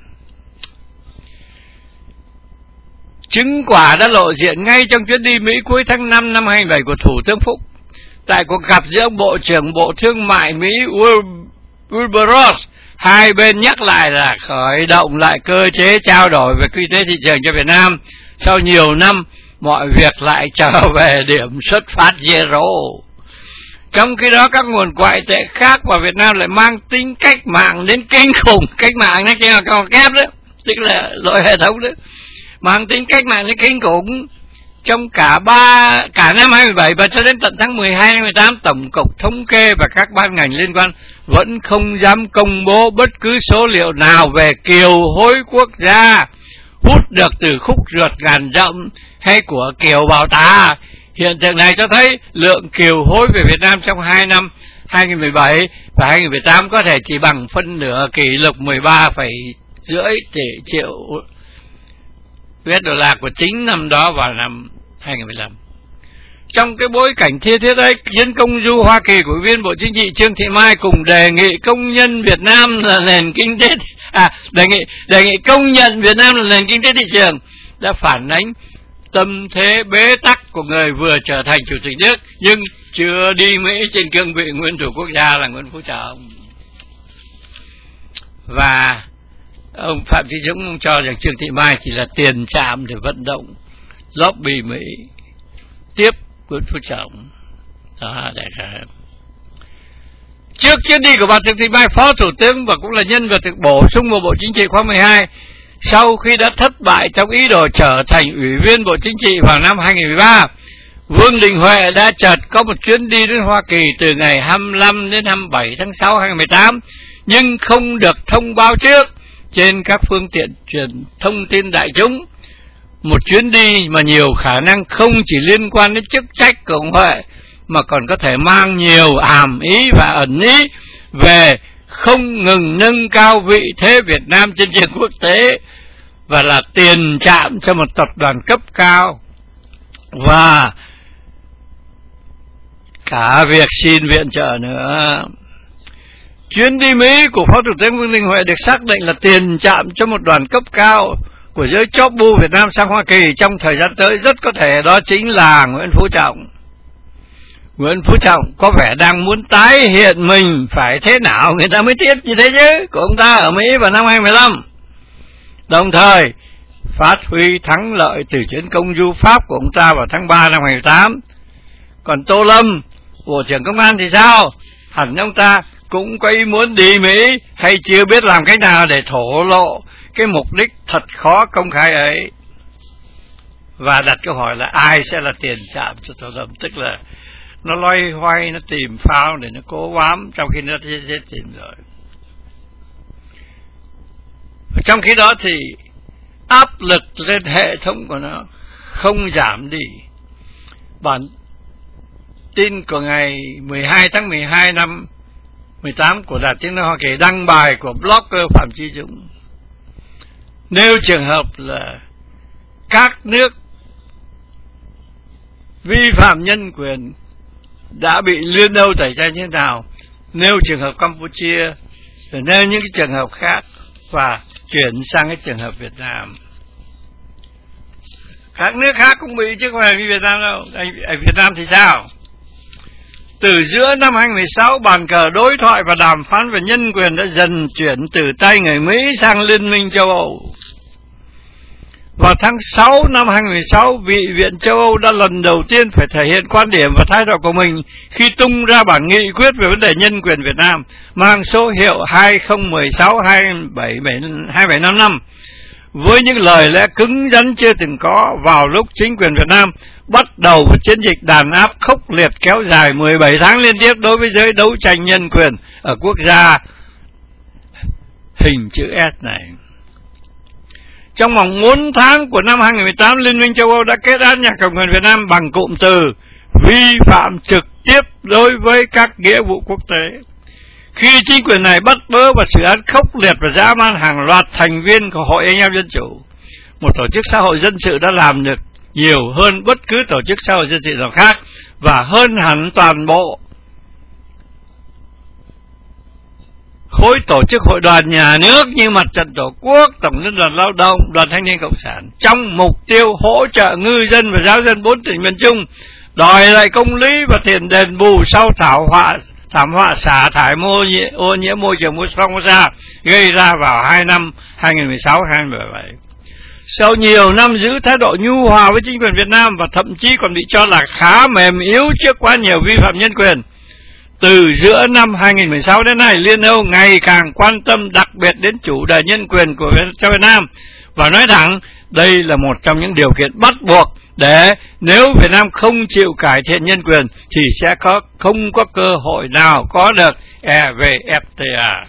Chứng quả đã lộ diện ngay trong chuyến đi Mỹ cuối tháng 5 năm 2007 của Thủ tướng Phúc. Tại cuộc gặp giữa ông Bộ trưởng Bộ Thương mại Mỹ Wilbur Ross, hai bên nhắc lại là khởi động lại cơ chế trao đổi về kinh tế thị trường cho Việt Nam. Sau nhiều năm, mọi việc lại trở về điểm xuất phát zero. Trong khi đó, các nguồn ngoại tệ khác vào Việt Nam lại mang tính cách mạng đến kinh khủng. Cách mạng nó chỉ là con kép đó, tức là lỗi hệ thống đó. Mang tính cách mạng đến kinh khủng. Trong cả năm 2017 và cho đến tận tháng 12 năm 2018, Tổng cục Thống kê và các ban ngành liên quan vẫn không dám công bố bất cứ số liệu nào về kiều hối quốc gia hút được từ khúc ruột ngàn dặm hay của kiều bào ta. Hiện tượng này cho thấy lượng kiều hối về Việt Nam trong 2 năm 2017 và 2018 có thể chỉ bằng phân nửa kỷ lục 13,5 triệu $, của chính năm đó vào năm 2015. Trong cái bối cảnh thiết thiết ấy, chuyến công du Hoa Kỳ của Ủy viên Bộ Chính trị Trương Thị Mai cùng đề nghị công nhân Việt Nam là nền kinh tế đề nghị công nhận Việt Nam là nền kinh tế thị trường đã phản ánh tâm thế bế tắc của người vừa trở thành chủ tịch nước nhưng chưa đi Mỹ trên cương vị nguyên thủ quốc gia là Nguyễn Phú Trọng. Và ông Phạm Chí Dũng ông cho rằng Trương Thị Mai chỉ là tiền trạm để vận động lobby Mỹ tiếp Nguyễn Phú Trọng. Đó, đại khái. Trước chuyến đi của bà Trương Thị Mai, Phó Thủ tướng và cũng là nhân vật được bổ sung vào Bộ Chính trị khóa 12, sau khi đã thất bại trong ý đồ trở thành Ủy viên Bộ Chính trị vào năm 2013, Vương Đình Huệ đã chợt có một chuyến đi đến Hoa Kỳ từ ngày 25 đến 27 tháng 6 2018, nhưng không được thông báo trước trên các phương tiện truyền thông tin đại chúng. Một chuyến đi mà nhiều khả năng không chỉ liên quan đến chức trách của ông Huệ, mà còn có thể mang nhiều hàm ý và ẩn ý về không ngừng nâng cao vị thế Việt Nam trên trường quốc tế và là tiền trạm cho một tập đoàn cấp cao, và cả việc xin viện trợ nữa. Chuyến đi Mỹ của Phó Thủ tướng Vương Đình Huệ được xác định là tiền trạm cho một đoàn cấp cao của giới chóp bu Việt Nam sang Hoa Kỳ trong thời gian tới, rất có thể đó chính là Nguyễn Phú Trọng. Nguyễn Phú Trọng có vẻ đang muốn tái hiện mình phải thế nào người ta mới tiếp như thế chứ của ông ta ở Mỹ vào năm 2015, đồng thời phát huy thắng lợi từ chuyến công du Pháp của ông ta vào tháng 3 năm 2018. Còn Tô Lâm, Bộ trưởng Công an thì sao? Hẳn ông ta cũng có ý muốn đi Mỹ hay chưa biết làm cách nào để thổ lộ cái mục đích thật khó công khai ấy. Và đặt câu hỏi là ai sẽ là tiền trạm cho Tô Lâm, tức là nó loay hoay, nó tìm phao để nó cố bám trong khi nó chết tìm rồi. Trong khi đó thì áp lực lên hệ thống của nó không giảm đi. Bản tin của ngày 12 tháng 12 năm 18 của Đài Tiếng nói Hoa Kỳ đăng bài của blogger Phạm Chí Dũng nêu trường hợp là các nước vi phạm nhân quyền đã bị Liên Âu tẩy chay như thế nào, nêu trường hợp Campuchia, rồi nêu những cái trường hợp khác và chuyển sang cái trường hợp Việt Nam. Các nước khác cũng bị chứ không phải Việt Nam đâu. Việt Nam thì sao? Từ giữa năm 2016, bàn cờ đối thoại và đàm phán về nhân quyền đã dần chuyển từ tay người Mỹ sang Liên minh châu Âu. Vào tháng 6 năm 2016, Nghị viện châu Âu đã lần đầu tiên phải thể hiện quan điểm và thái độ của mình khi tung ra bản nghị quyết về vấn đề nhân quyền Việt Nam mang số hiệu 2016-2755 với những lời lẽ cứng rắn chưa từng có vào lúc chính quyền Việt Nam bắt đầu một chiến dịch đàn áp khốc liệt kéo dài 17 tháng liên tiếp đối với giới đấu tranh nhân quyền ở quốc gia hình chữ S này. Trong vòng 4 tháng của năm 2018, Liên minh châu Âu đã kết án nhà cầm quyền Việt Nam bằng cụm từ vi phạm trực tiếp đối với các nghĩa vụ quốc tế. Khi chính quyền này bắt bớ và xử án khốc liệt và dã man hàng loạt thành viên của Hội Anh em Dân Chủ, một tổ chức xã hội dân sự đã làm được nhiều hơn bất cứ tổ chức xã hội dân sự nào khác và hơn hẳn toàn bộ khối tổ chức hội đoàn nhà nước như Mặt trận Tổ quốc, Tổng Liên đoàn Lao động, Đoàn Thanh niên Cộng sản trong mục tiêu hỗ trợ ngư dân và giáo dân 4 tỉnh miền Trung đòi lại công lý và tiền đền bù sau thảm họa xả thải ô nhiễm môi trường Formosa gây ra vào 2 năm 2016-2017. Sau nhiều năm giữ thái độ nhu hòa với chính quyền Việt Nam và thậm chí còn bị cho là khá mềm yếu trước quá nhiều vi phạm nhân quyền, từ giữa năm 2016 đến nay, Liên Âu ngày càng quan tâm đặc biệt đến chủ đề nhân quyền của Việt Nam và nói thẳng đây là một trong những điều kiện bắt buộc để nếu Việt Nam không chịu cải thiện nhân quyền thì sẽ không có cơ hội nào có được EVFTA.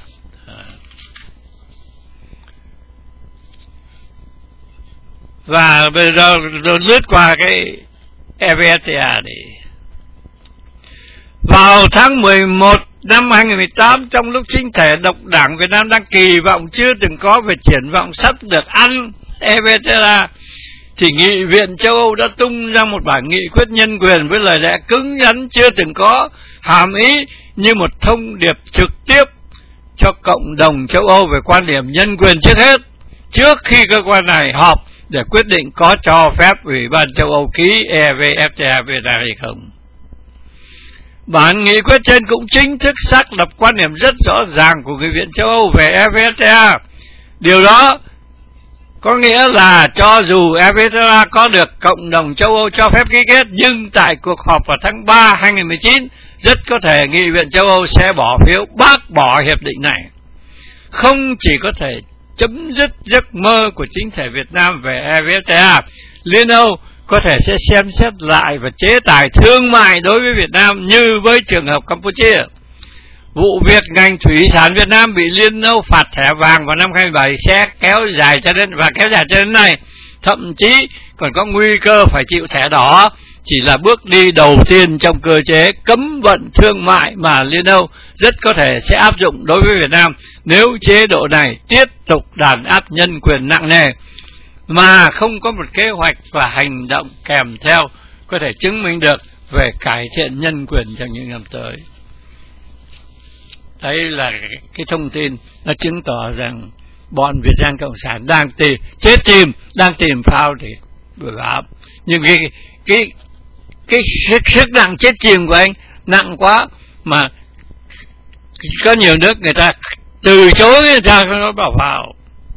Và bây giờ lướt qua cái EVFTA này. Vào tháng 11 Năm 2018, trong lúc chính thể độc đảng Việt Nam đang kỳ vọng chưa từng có về triển vọng sắp được ăn EVFTA, thì Nghị viện châu Âu đã tung ra một bản nghị quyết nhân quyền với lời lẽ cứng rắn chưa từng có, hàm ý như một thông điệp trực tiếp cho cộng đồng châu Âu về quan điểm nhân quyền trước hết, trước khi cơ quan này họp để quyết định có cho phép Ủy ban châu Âu ký EVFTA Việt Nam hay không. Bản nghị quyết trên cũng chính thức xác lập quan điểm rất rõ ràng của Nghị viện châu Âu về EVFTA. Điều đó có nghĩa là cho dù EVFTA có được cộng đồng châu Âu cho phép ký kết, nhưng tại cuộc họp vào tháng 3 2019, rất có thể Nghị viện châu Âu sẽ bỏ phiếu bác bỏ hiệp định này. Không chỉ có thể chấm dứt giấc mơ của chính thể Việt Nam về EVFTA, Liên Âu có thể sẽ xem xét lại và chế tài thương mại đối với Việt Nam như với trường hợp Campuchia. Vụ việc ngành thủy sản Việt Nam bị Liên Âu phạt thẻ vàng vào năm 2017 sẽ kéo dài cho đến nay, thậm chí còn có nguy cơ phải chịu thẻ đỏ, chỉ là bước đi đầu tiên trong cơ chế cấm vận thương mại mà Liên Âu rất có thể sẽ áp dụng đối với Việt Nam nếu chế độ này tiếp tục đàn áp nhân quyền nặng nề mà không có một kế hoạch và hành động kèm theo có thể chứng minh được về cải thiện nhân quyền trong những năm tới. Đấy là cái thông tin nó chứng tỏ rằng bọn Việt Nam Cộng sản đang tìm phao để đuổi áp. Nhưng cái sức nặng chết chìm của anh nặng quá mà có nhiều nước người ta từ chối, người ta nó bảo phao.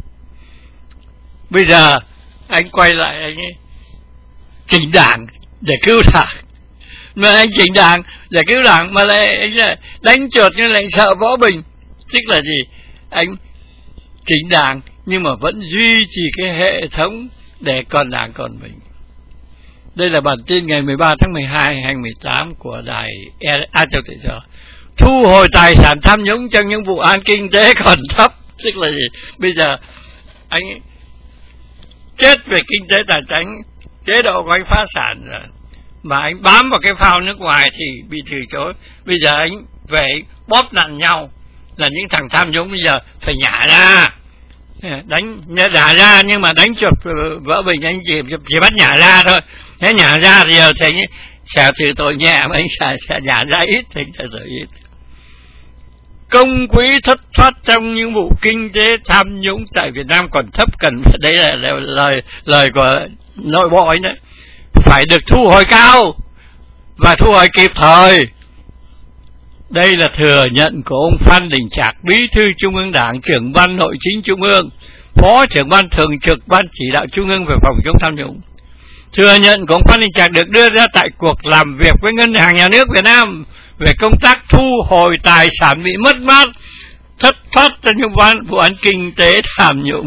Bây giờ anh quay lại anh ấy chỉnh đảng để cứu đảng, mà anh chỉnh đảng để cứu đảng mà lại anh lại đánh chuột như lại sợ Võ Bình. Tức là gì? Anh chỉnh đảng nhưng mà vẫn duy trì cái hệ thống để còn đảng còn mình. Đây là bản tin ngày 13 tháng 12 2018 của đài Á Châu Tự Do. Thu hồi tài sản tham nhũng trong những vụ án kinh tế còn thấp. Tức là gì? Bây giờ anh chết về kinh tế tài chính, chế độ của anh phá sản rồi, mà anh bám vào cái phao nước ngoài thì bị từ chối. Bây giờ anh về bóp nặn nhau là những thằng tham nhũng bây giờ phải nhả ra, nhả ra, nhưng mà đánh chuột Võ Bình anh chỉ bắt nhả ra thôi. Thế nhả ra thì giờ thì sẽ trừ tội nhẹ, mà anh sẽ nhả ra ít thì sẽ tội ít. Công quỹ thất thoát trong những vụ kinh tế tham nhũng tại Việt Nam còn thấp, cần đấy là lời của nội bộ ấy đấy, phải được thu hồi cao và thu hồi kịp thời. Đây là thừa nhận của ông Phan Đình Trạc, Bí thư Trung ương Đảng, trưởng ban Nội chính Trung ương, Phó trưởng ban thường trực Ban chỉ đạo Trung ương về phòng chống tham nhũng. Thừa nhận của ông Phan Đình Trạc được đưa ra tại cuộc làm việc với Ngân hàng Nhà nước Việt Nam về công tác thu hồi tài sản bị mất mát, thất thoát trong những vụ án kinh tế tham nhũng.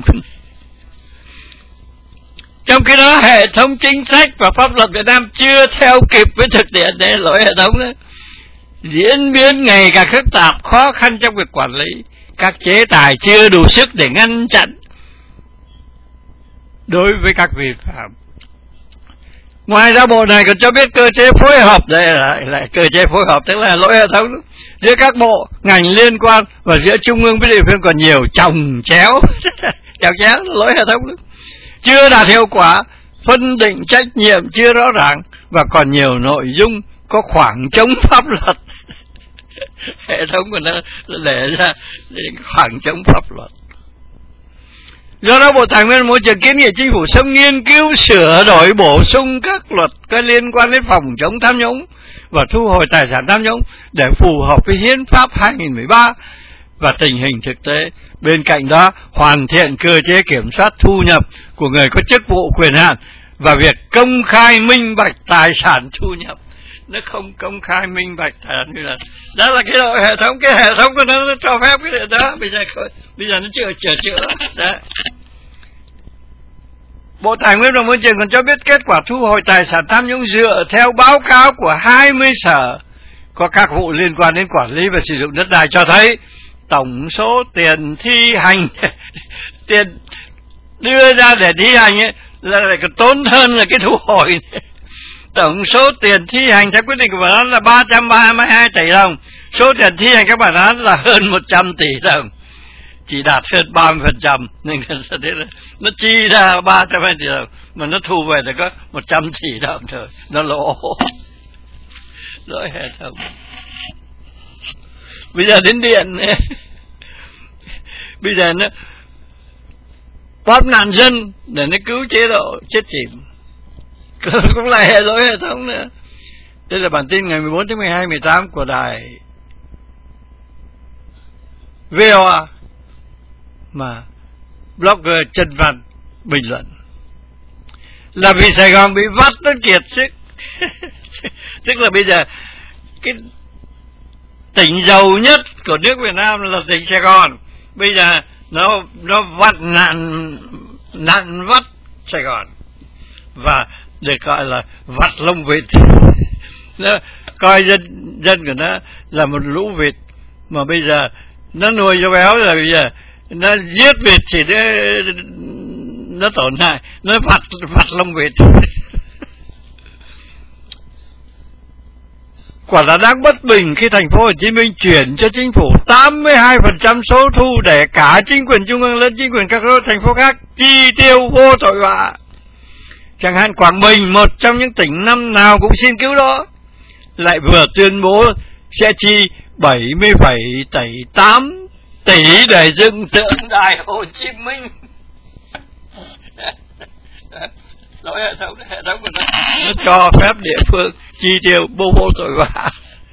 Trong khi đó, hệ thống chính sách và pháp luật Việt Nam chưa theo kịp với thực tiễn, để lỗi hệ thống đó. Diễn biến ngày càng phức tạp, khó khăn trong việc quản lý, các chế tài chưa đủ sức để ngăn chặn đối với các vi phạm. Ngoài ra bộ này còn cho biết cơ chế phối hợp, đây là cơ chế phối hợp, tức là lỗi hệ thống đó, giữa các bộ ngành liên quan và giữa trung ương với địa phương còn nhiều chồng chéo, lỗi hệ thống đó. Chưa đạt hiệu quả, phân định trách nhiệm chưa rõ ràng và còn nhiều nội dung có khoảng trống pháp luật. Hệ thống của nó để ra khoảng trống pháp luật. Do đó, Bộ Tài nguyên Môi trường kiến nghị Chính phủ sớm nghiên cứu sửa đổi bổ sung các luật có liên quan đến phòng chống tham nhũng và thu hồi tài sản tham nhũng để phù hợp với Hiến pháp 2013 và tình hình thực tế. Bên cạnh đó, hoàn thiện cơ chế kiểm soát thu nhập của người có chức vụ quyền hạn và việc công khai minh bạch tài sản thu nhập. Nó không công khai minh bạch tài sản như là đó là cái hệ thống, của nó cho phép cái đó. Bây giờ nó chữa đó. Bộ Tài nguyên và Môi trường còn cho biết kết quả thu hồi tài sản tham nhũng dựa theo báo cáo của 20 sở có các vụ liên quan đến quản lý và sử dụng đất đai cho thấy tổng số tiền thi hành tiền đưa ra để thi hành ấy, là lại còn tốn hơn là cái thu hồi. Tổng số tiền thi hành theo quyết định của nó là 332 tỷ đồng, số tiền thi hành các bản án là hơn 100 tỷ đồng, chỉ đạt hơn 30%, nên nó chi ra 320 tỷ đồng mà nó thu về là có 100 tỷ đồng thôi, nó lỗ hệ thống. Bây giờ đến điện bây giờ nó bóp nạn dân để nó cứu chế độ chết chìm, cũng là lỗi hệ thống nữa. Đây là bản tin ngày 14 tháng 12 18 của đài VOA mà blogger Trần Văn bình luận là vì Sài Gòn bị vắt tới kiệt sức. Tức là bây giờ cái tỉnh giàu nhất của nước Việt Nam là tỉnh Sài Gòn, bây giờ nó vắt nạn vắt Sài Gòn, và được gọi là vắt lông vịt. Nó coi dân của nó là một lũ vịt, mà bây giờ nó nuôi cho béo rồi, bây giờ nó giết vịt thì nó tổn hại, nó vặt lông vịt. Quả là đáng bất bình khi thành phố Hồ Chí Minh chuyển cho chính phủ 82% số thu để cả chính quyền trung ương lẫn chính quyền các thành phố khác chi tiêu vô tội vạ. Chẳng hạn Quảng Bình, một trong những tỉnh năm nào cũng xin cứu đó, lại vừa tuyên bố sẽ chi 70,8 tỷ để dựng tượng đài Hồ Chí Minh. Lỗi hệ thống của nó cho phép địa phương chi tiêu vô tội vạ.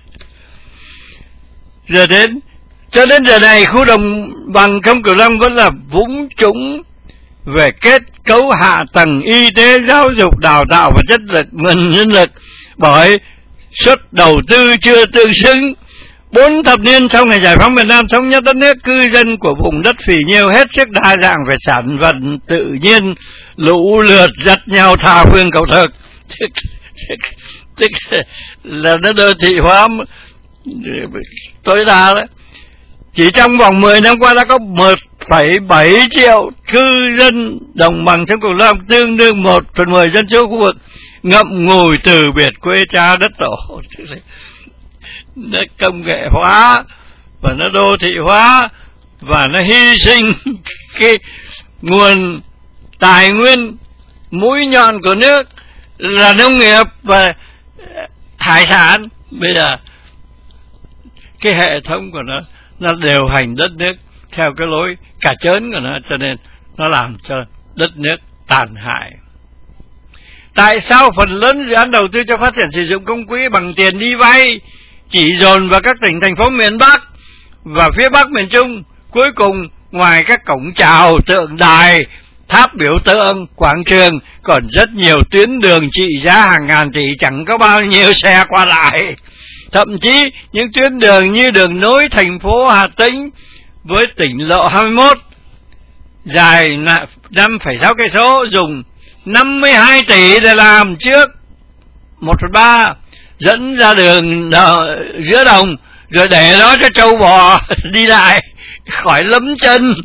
Cho đến giờ này, khu đồng bằng sông Cửu Long vẫn là vũng trũng về kết cấu hạ tầng y tế, giáo dục, đào tạo và chất lực nguồn nhân lực, bởi suất đầu tư chưa tương xứng. 4 thập niên sau ngày giải phóng miền Nam thống nhất đất nước, cư dân của vùng đất phì nhiêu hết sức đa dạng về sản vật tự nhiên, lũ lượt dắt nhau tha phương cầu thực. Tức là nó đô thị hóa tối đa đấy. Chỉ trong vòng 10 năm qua đã có 1,7 triệu cư dân đồng bằng sông Cửu Long, tương đương 1/10 dân số khu vực, ngậm ngùi từ biệt quê cha đất tổ. Nó công nghệ hóa và nó đô thị hóa và nó hy sinh cái nguồn tài nguyên mũi nhọn của nước là nông nghiệp và hải sản. Bây giờ cái hệ thống của nó điều hành đất nước theo cái lối cà chớn của nó, cho nên nó làm cho đất nước tàn hại. Tại sao phần lớn dự án đầu tư cho phát triển sử dụng công quỹ bằng tiền đi vay chỉ dồn vào các tỉnh thành phố miền Bắc và phía Bắc miền Trung? Cuối cùng, ngoài các cổng chào, tượng đài, tháp biểu tượng, quảng trường, còn rất nhiều tuyến đường trị giá hàng ngàn tỷ chẳng có bao nhiêu xe qua lại. Thậm chí những tuyến đường như đường nối thành phố Hà Tĩnh với tỉnh lộ 21 dài 5,6 cây số, dùng 52 tỷ để làm trước 1/3, dẫn ra đường giữa đồng, rồi để đó cho trâu bò đi lại khỏi lấm chân.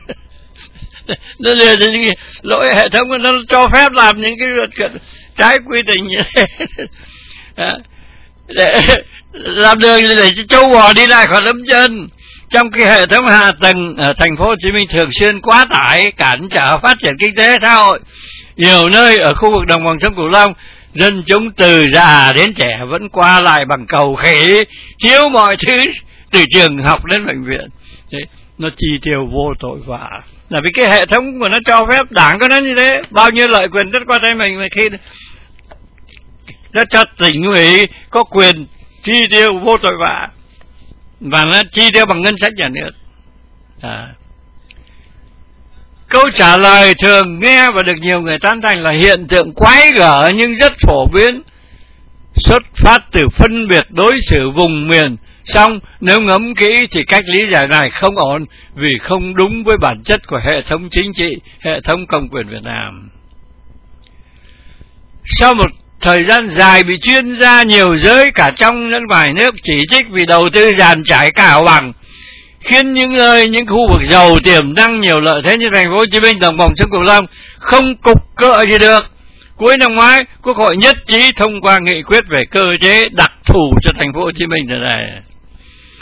Nó lỗi hệ thống của nó cho phép làm những cái việc trái quy định như thế. Để làm đường để cho trâu bò đi lại khỏi lấm chân. Trong cái hệ thống hạ tầng ở thành phố Hồ Chí Minh thường xuyên quá tải, cản trở phát triển kinh tế xã hội. Nhiều nơi ở khu vực đồng bằng sông Cửu Long, dân chúng từ già đến trẻ vẫn qua lại bằng cầu khỉ, thiếu mọi thứ từ trường học đến bệnh viện. Thế, nó chi tiêu vô tội vạ là vì cái hệ thống của nó cho phép, đảng của nó như thế, bao nhiêu lợi quyền rất qua tay mình, mà khi nó cho tỉnh ủy có quyền chi tiêu vô tội vạ và nó chi tiêu bằng ngân sách nhà nước. Câu trả lời thường nghe và được nhiều người tán thành là hiện tượng quái gở nhưng rất phổ biến, xuất phát từ phân biệt đối xử vùng miền. Song nếu ngẫm kỹ thì cách lý giải này không ổn, vì không đúng với bản chất của hệ thống chính trị, hệ thống công quyền Việt Nam. Sau một thời gian dài bị chuyên gia nhiều giới cả trong lẫn ngoài nước chỉ trích vì đầu tư dàn trải cào bằng, khiến những nơi, những khu vực giàu tiềm năng nhiều lợi thế như thành phố Hồ Chí Minh, đồng bằng sông Cửu Long không cục cựa gì được. Cuối năm ngoái, Quốc hội nhất trí thông qua nghị quyết về cơ chế đặc thù cho thành phố Hồ Chí Minh thế này.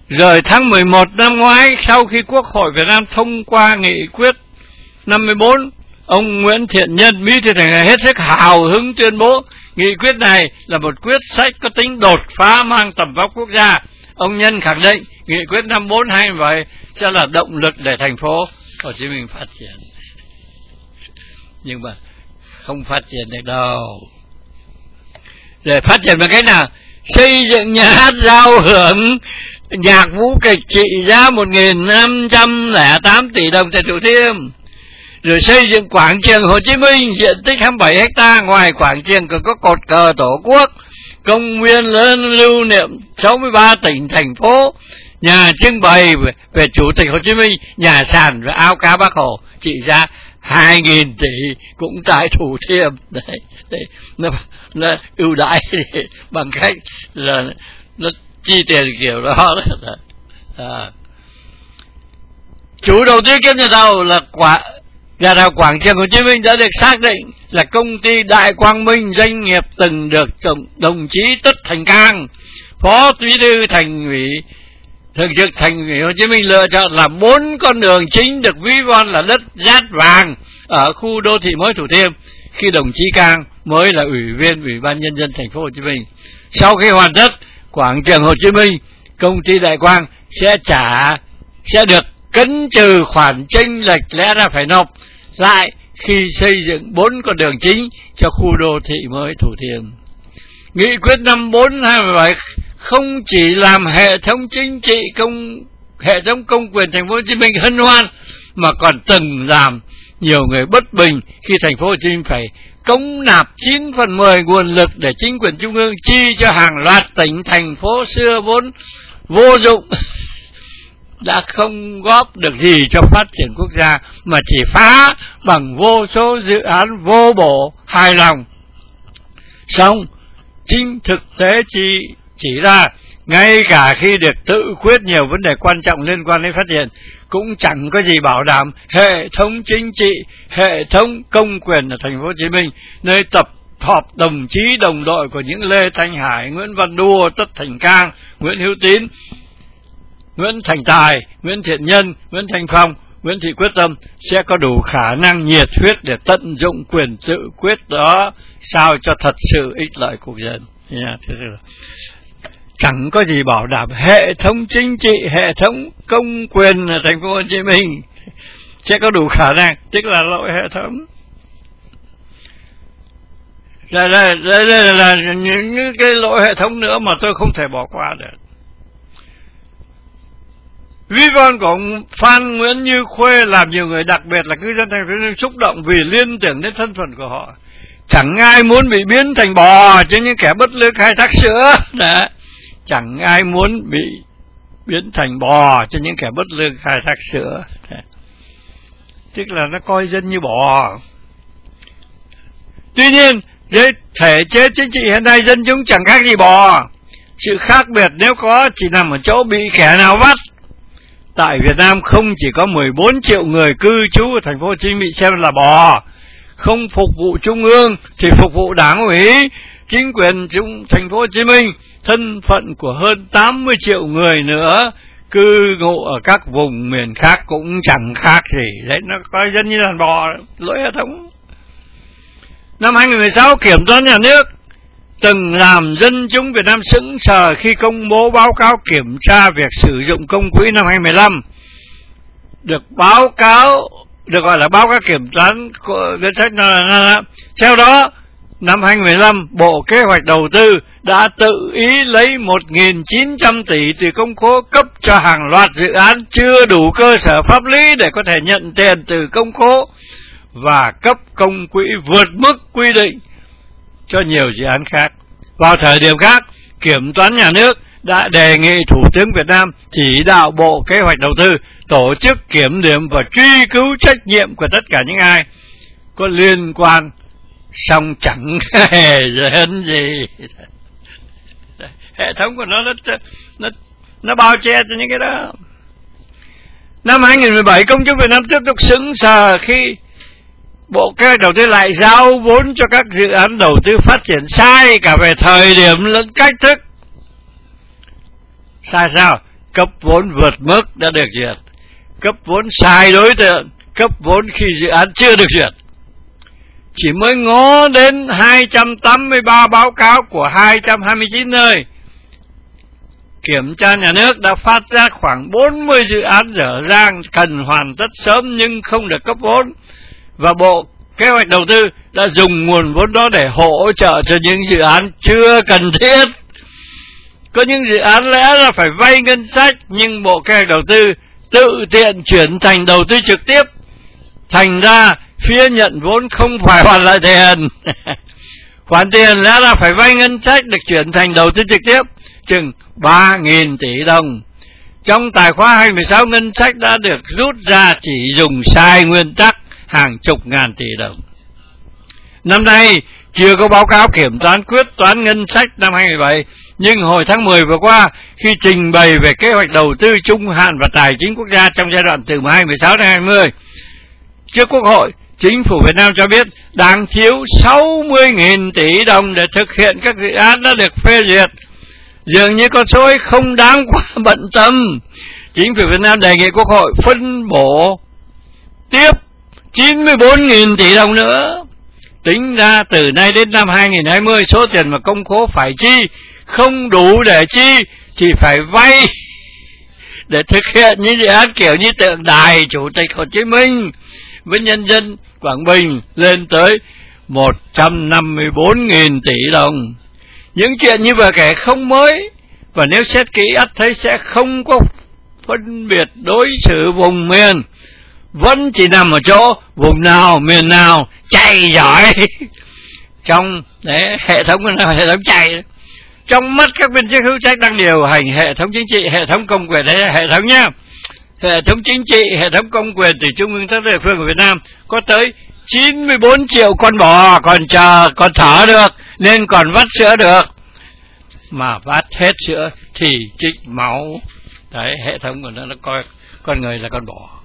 Rồi tháng 11 năm ngoái, sau khi Quốc hội Việt Nam thông qua nghị quyết 54, ông Nguyễn Thiện Nhân, Bí thư Thành ủy hết sức hào hứng tuyên bố nghị quyết này là một quyết sách có tính đột phá mang tầm vóc quốc gia. Ông Nhân khẳng định nghị quyết 54 vậy sẽ là động lực để thành phố Hồ Chí Minh phát triển. Nhưng mà không phát triển được đâu. Để phát triển bằng cách nào? Xây dựng nhà hát giao hưởng, nhạc vũ kịch trị giá 1.508 tỷ đồng tại Thủ Thiêm. Rồi xây dựng quảng trường Hồ Chí Minh diện tích 27 ha, ngoài quảng trường còn có cột cờ Tổ quốc, công viên lớn lưu niệm 63 tỉnh thành phố, nhà trưng bày về Chủ tịch Hồ Chí Minh, nhà sàn và áo cá Bác Hồ trị giá 2.000 tỷ cũng tại Thủ Thiêm. Đấy, nó ưu đãi bằng cách là nó chi tiền kiểu đó. Chủ đầu tư kiêm nhà thầu là nhà thầu quảng trường Hồ Chí Minh đã được xác định là công ty Đại Quang Minh, doanh nghiệp từng được đồng chí Tất Thành Cang, Phó Bí thư Thành ủy, Thường trực Thành ủy Hồ Chí Minh lựa chọn là 4 con đường chính được ví von là đất Dát Vàng ở khu đô thị mới Thủ Thiêm, khi đồng chí Cang mới là ủy viên Ủy ban Nhân dân thành phố Hồ Chí Minh. Sau khi hoàn tất quảng trường Hồ Chí Minh, công ty Đại Quang sẽ được cấn trừ khoản chênh lệch lẽ ra phải nộp lại khi xây dựng 4 con đường chính cho khu đô thị mới Thủ Thiêm. Nghị quyết 54/2017 không chỉ làm hệ thống chính trị hệ thống công quyền thành phố Hồ Chí Minh hân hoan, mà còn từng làm nhiều người bất bình khi thành phố Hồ Chí Minh phải cống nạp 9/10 nguồn lực để chính quyền trung ương chi cho hàng loạt tỉnh thành phố xưa vốn vô dụng đã không góp được gì cho phát triển quốc gia, mà chỉ phá bằng vô số dự án vô bổ hài lòng. Song chính thực tế chỉ ra ngay cả khi được tự quyết nhiều vấn đề quan trọng liên quan đến phát triển, cũng chẳng có gì bảo đảm hệ thống chính trị, hệ thống công quyền ở thành phố Hồ Chí Minh, nơi tập họp đồng chí đồng đội của những Lê Thanh Hải, Nguyễn Văn Đua, Tất Thành Cang, Nguyễn Hữu Tín, Nguyễn Thành Tài, Nguyễn Thiện Nhân, Nguyễn Thanh Phong, Nguyễn Thị Quyết Tâm sẽ có đủ khả năng nhiệt huyết để tận dụng quyền tự quyết đó sao cho thật sự ích lợi quốc dân. Chẳng có gì bảo đảm hệ thống chính trị, hệ thống công quyền ở thành phố Hồ Chí Minh sẽ có đủ khả năng, tức là lỗi hệ thống. Là những cái lỗi hệ thống nữa mà tôi không thể bỏ qua được. Ví von của ông Phan Nguyễn Như Khuê làm nhiều người, đặc biệt là cư dân thành phố xúc động vì liên tưởng đến thân phận của họ. Chẳng ai muốn bị biến thành bò cho những kẻ bất lương khai thác sữa. Đấy. Chẳng ai muốn bị biến thành bò cho những kẻ bất lương khai thác sữa. Đấy. Tức là nó coi dân như bò. Tuy nhiên, với thể chế chính trị hiện nay, dân chúng chẳng khác gì bò. Sự khác biệt nếu có chỉ nằm ở chỗ bị kẻ nào bắt. Tại Việt Nam không chỉ có 14 triệu người cư trú ở thành phố Hồ Chí Minh bị xem là bò, không phục vụ trung ương thì phục vụ đảng ủy, chính quyền thành phố Hồ Chí Minh. Thân phận của hơn 80 triệu người nữa cư ngụ ở các vùng miền khác cũng chẳng khác gì. Đấy, nó coi dân như đàn bò, lỗi hệ thống. Năm 2016, Kiểm toán Nhà nước từng làm dân chúng Việt Nam sững sờ khi công bố báo cáo kiểm tra việc sử dụng công quỹ năm 2015. Được gọi là báo cáo kiểm toán của ngân sách. Theo đó, năm 2015, Bộ Kế hoạch Đầu tư đã tự ý lấy 1.900 tỷ từ công khố cấp cho hàng loạt dự án chưa đủ cơ sở pháp lý để có thể nhận tiền từ công khố, và cấp công quỹ vượt mức quy định cho nhiều dự án khác. Vào thời điểm khác, Kiểm toán Nhà nước đã đề nghị Thủ tướng Việt Nam chỉ đạo Bộ Kế hoạch Đầu tư tổ chức kiểm điểm và truy cứu trách nhiệm của tất cả những ai có liên quan, song chẳng hề hấn gì. Hệ thống của nó bao che cho những cái đó. Năm 2017, công chúng Việt Nam tiếp tục sững sờ khi Bộ Kế hoạch Đầu tư lại giao vốn cho các dự án đầu tư phát triển sai cả về thời điểm lẫn cách thức. Sai sao? cấp vốn vượt mức đã được duyệt, cấp vốn sai đối tượng, cấp vốn khi dự án chưa được duyệt. Chỉ mới ngó đến 283 báo cáo của 229 nơi, Kiểm tra Nhà nước đã phát ra khoảng 40 dự án dở dang cần hoàn tất sớm nhưng không được cấp vốn, và Bộ Kế hoạch Đầu tư đã dùng nguồn vốn đó để hỗ trợ cho những dự án chưa cần thiết. Có những dự án lẽ ra phải vay ngân sách, nhưng Bộ Kế hoạch Đầu tư tự tiện chuyển thành đầu tư trực tiếp, thành ra phía nhận vốn không phải hoàn lại tiền. Khoản tiền lẽ ra phải vay ngân sách được chuyển thành đầu tư trực tiếp chừng 3.000 tỷ đồng. Trong tài khoá 2016 ngân sách đã được rút ra chỉ dùng sai nguyên tắc hàng chục ngàn tỷ đồng. Năm nay chưa có báo cáo kiểm toán quyết toán ngân sách năm 2017, nhưng hồi tháng 10 vừa qua, khi trình bày về kế hoạch đầu tư trung hạn và tài chính quốc gia trong giai đoạn từ 2016 đến 2020 trước Quốc hội, Chính phủ Việt Nam cho biết đang thiếu 60.000 tỷ đồng để thực hiện các dự án đã được phê duyệt. Dường như con số ấy không đáng quá bận tâm. Chính phủ Việt Nam đề nghị Quốc hội phân bổ tiếp 94.000 tỷ đồng nữa. Tính ra từ nay đến năm 2020, số tiền mà công khố phải chi không đủ để chi thì phải vay để thực hiện những dự án kiểu như tượng đài Chủ tịch Hồ Chí Minh với nhân dân Quảng Bình lên tới 154.000 tỷ đồng. Những chuyện như vừa kể không mới, và nếu xét kỹ ắt thấy sẽ không có phân biệt đối xử vùng miền, vẫn chỉ nằm ở chỗ vùng nào miền nào chạy giỏi trong hệ thống chạy. Trong mắt các viên chức hữu trách đang điều hành hệ thống chính trị, hệ thống công quyền, hệ thống nhá, hệ thống chính trị, hệ thống công quyền từ trung ương tới địa phương của Việt Nam có tới 94 triệu con bò còn thở được nên còn vắt sữa được, mà vắt hết sữa thì trích máu. Đấy, hệ thống của nó coi con người là con bò.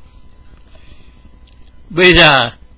Bây giờ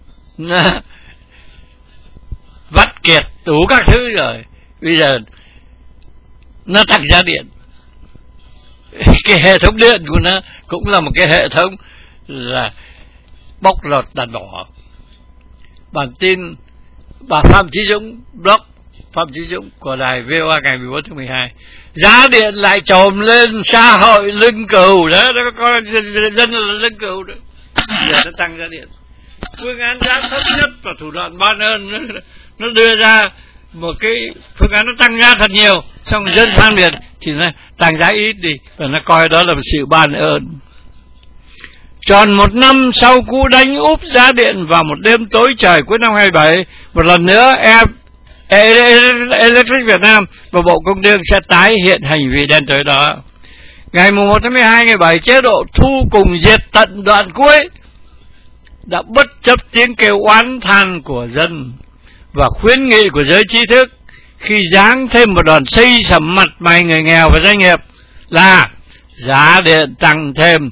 vắt kiệt đủ các thứ rồi, bây giờ nó tăng giá điện. Cái hệ thống điện của nó cũng là một cái hệ thống là bóc lột đàn bò. Bản tin bà Phạm Chí Dũng, blog Phạm Chí Dũng của đài VOA ngày 14 tháng 12, giá điện lại trồm lên, xã hội lưng cừu đó, nó có dân là lưng cừu đó. Giờ nó tăng giá điện. Phương án giá thấp nhất và thủ đoạn ban ơn nó đưa ra một cái phương án nó tăng giá thật nhiều, xong dân phản biện thì nó tăng giá ít đi, và nó coi đó là một sự ban ơn. Tròn một năm sau cú đánh úp giá điện vào một đêm tối trời cuối năm 2017, một lần nữa Electric Việt Nam và Bộ Công Thương sẽ tái hiện hành vi đen tối đó. Ngày 1 tháng 12 ngày 7, chế độ thu cùng diệt tận đoạn cuối đã bất chấp tiếng kêu oán than của dân và khuyến nghị của giới trí thức khi giáng thêm một đòn xây sầm mặt mày người nghèo và doanh nghiệp là giá điện tăng thêm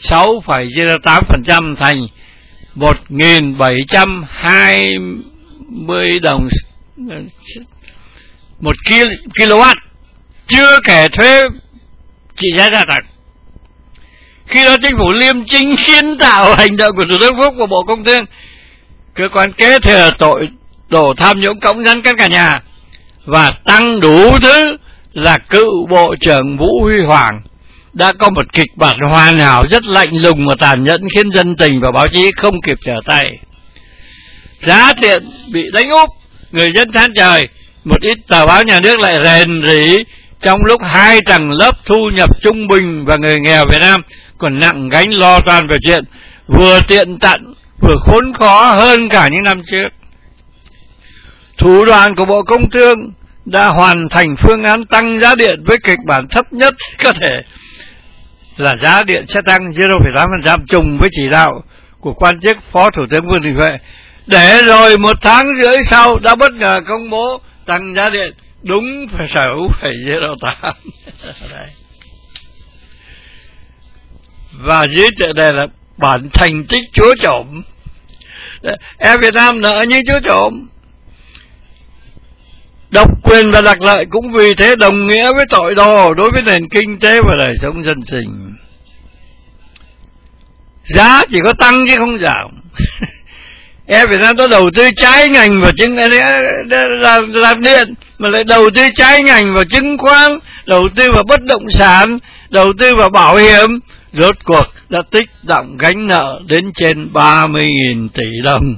6,08% thành 1.720 đồng một kW, chưa kể thuế trị giá gia tăng. Khi đó chính phủ liêm chính kiến tạo hành động của Thủ tướng Phúc và Bộ Công Thương, cơ quan kế thừa tội đổ tham nhũng cõng rắn các cả nhà, và tăng đủ thứ là cựu Bộ trưởng Vũ Huy Hoàng đã có một kịch bản hoàn hảo rất lạnh lùng và tàn nhẫn khiến dân tình và báo chí không kịp trở tay. Giá điện bị đánh úp, người dân than trời, một ít tờ báo nhà nước lại rền rỉ, trong lúc hai tầng lớp thu nhập trung bình và người nghèo Việt Nam còn nặng gánh lo toan về chuyện vừa tiện tận vừa khốn khó hơn cả những năm trước. Thủ đoạn của Bộ Công Thương đã hoàn thành phương án tăng giá điện với kịch bản thấp nhất có thể là giá điện sẽ tăng 0,8% trùng với chỉ đạo của quan chức Phó Thủ tướng Vương Đình Huệ, để rồi 1 tháng rưỡi sau đã bất ngờ công bố tăng giá điện đúng 6,08%. Và dưới tựa đề là bản thành tích chúa trộm. Em Việt Nam nợ như chúa trộm. Độc quyền và đặc lợi cũng vì thế đồng nghĩa với tội đồ đối với nền kinh tế và đời sống dân sinh. Giá chỉ có tăng chứ không giảm. Việt Nam nó đầu tư trái ngành vào làm điện, mà lại đầu tư trái ngành vào chứng khoán, đầu tư vào bất động sản, đầu tư vào bảo hiểm, rốt cuộc đã tích đọng gánh nợ đến trên 30.000 tỷ đồng.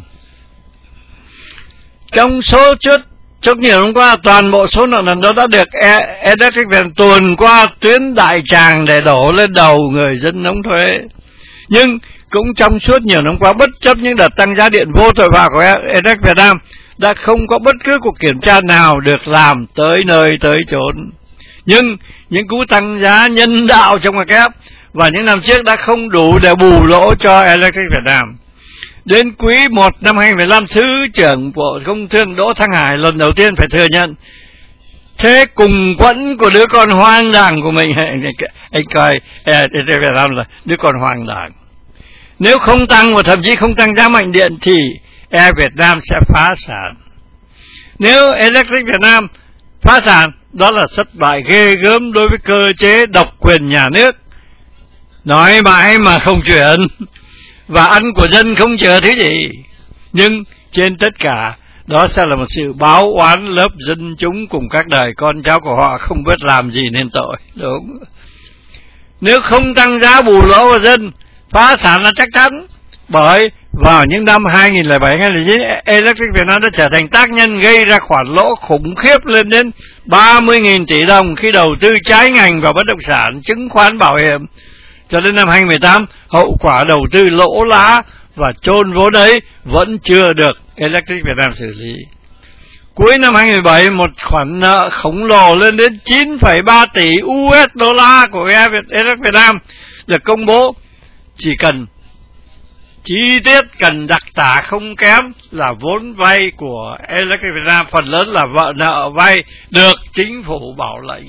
Trong số chút nhiều năm qua, toàn bộ số nợ nần đó đã được Electric Việt Nam tuồn qua tuyến đại tràng để đổ lên đầu người dân đóng thuế. Nhưng cũng trong suốt nhiều năm qua, bất chấp những đợt tăng giá điện vô tội vạ của Electric Việt Nam, đã không có bất cứ cuộc kiểm tra nào được làm tới nơi tới chốn. Nhưng những cú tăng giá nhân đạo trong ngoặc kép và những năm trước đã không đủ để bù lỗ cho Electric Việt Nam. Đến quý 1 năm 2015, Thứ trưởng Bộ Công Thương Đỗ Thăng Hải lần đầu tiên phải thừa nhận thế cùng quẫn của đứa con hoang đảng của mình. Anh coi Electric Việt Nam là đứa con hoang đảng. Nếu không tăng và thậm chí không tăng giá mạnh điện thì Việt Nam sẽ phá sản. Nếu Electric Việt Nam phá sản, đó là thất bại ghê gớm đối với cơ chế độc quyền nhà nước. Nói mãi mà không chuyển, và ăn của dân không chờ thứ gì. Nhưng trên tất cả, đó sẽ là một sự báo oán lớp dân chúng cùng các đời con cháu của họ không biết làm gì nên tội. Đúng. Nếu không tăng giá bù lỗ vào dân, phá sản là chắc chắn. Bởi vào những năm 2007-2009, Electric Việt Nam đã trở thành tác nhân gây ra khoản lỗ khủng khiếp lên đến 30.000 tỷ đồng khi đầu tư trái ngành vào bất động sản, chứng khoán, bảo hiểm. Cho đến năm 2018, hậu quả đầu tư lỗ lá và chôn vốn ấy vẫn chưa được Electric Việt Nam xử lý. Cuối năm 2017, một khoản nợ khổng lồ lên đến 9,3 tỷ USD của Electric Việt Nam được công bố. Chỉ cần chi tiết cần đặc tả không kém là vốn vay của Electric Việt Nam phần lớn là vợ nợ vay được chính phủ bảo lãnh.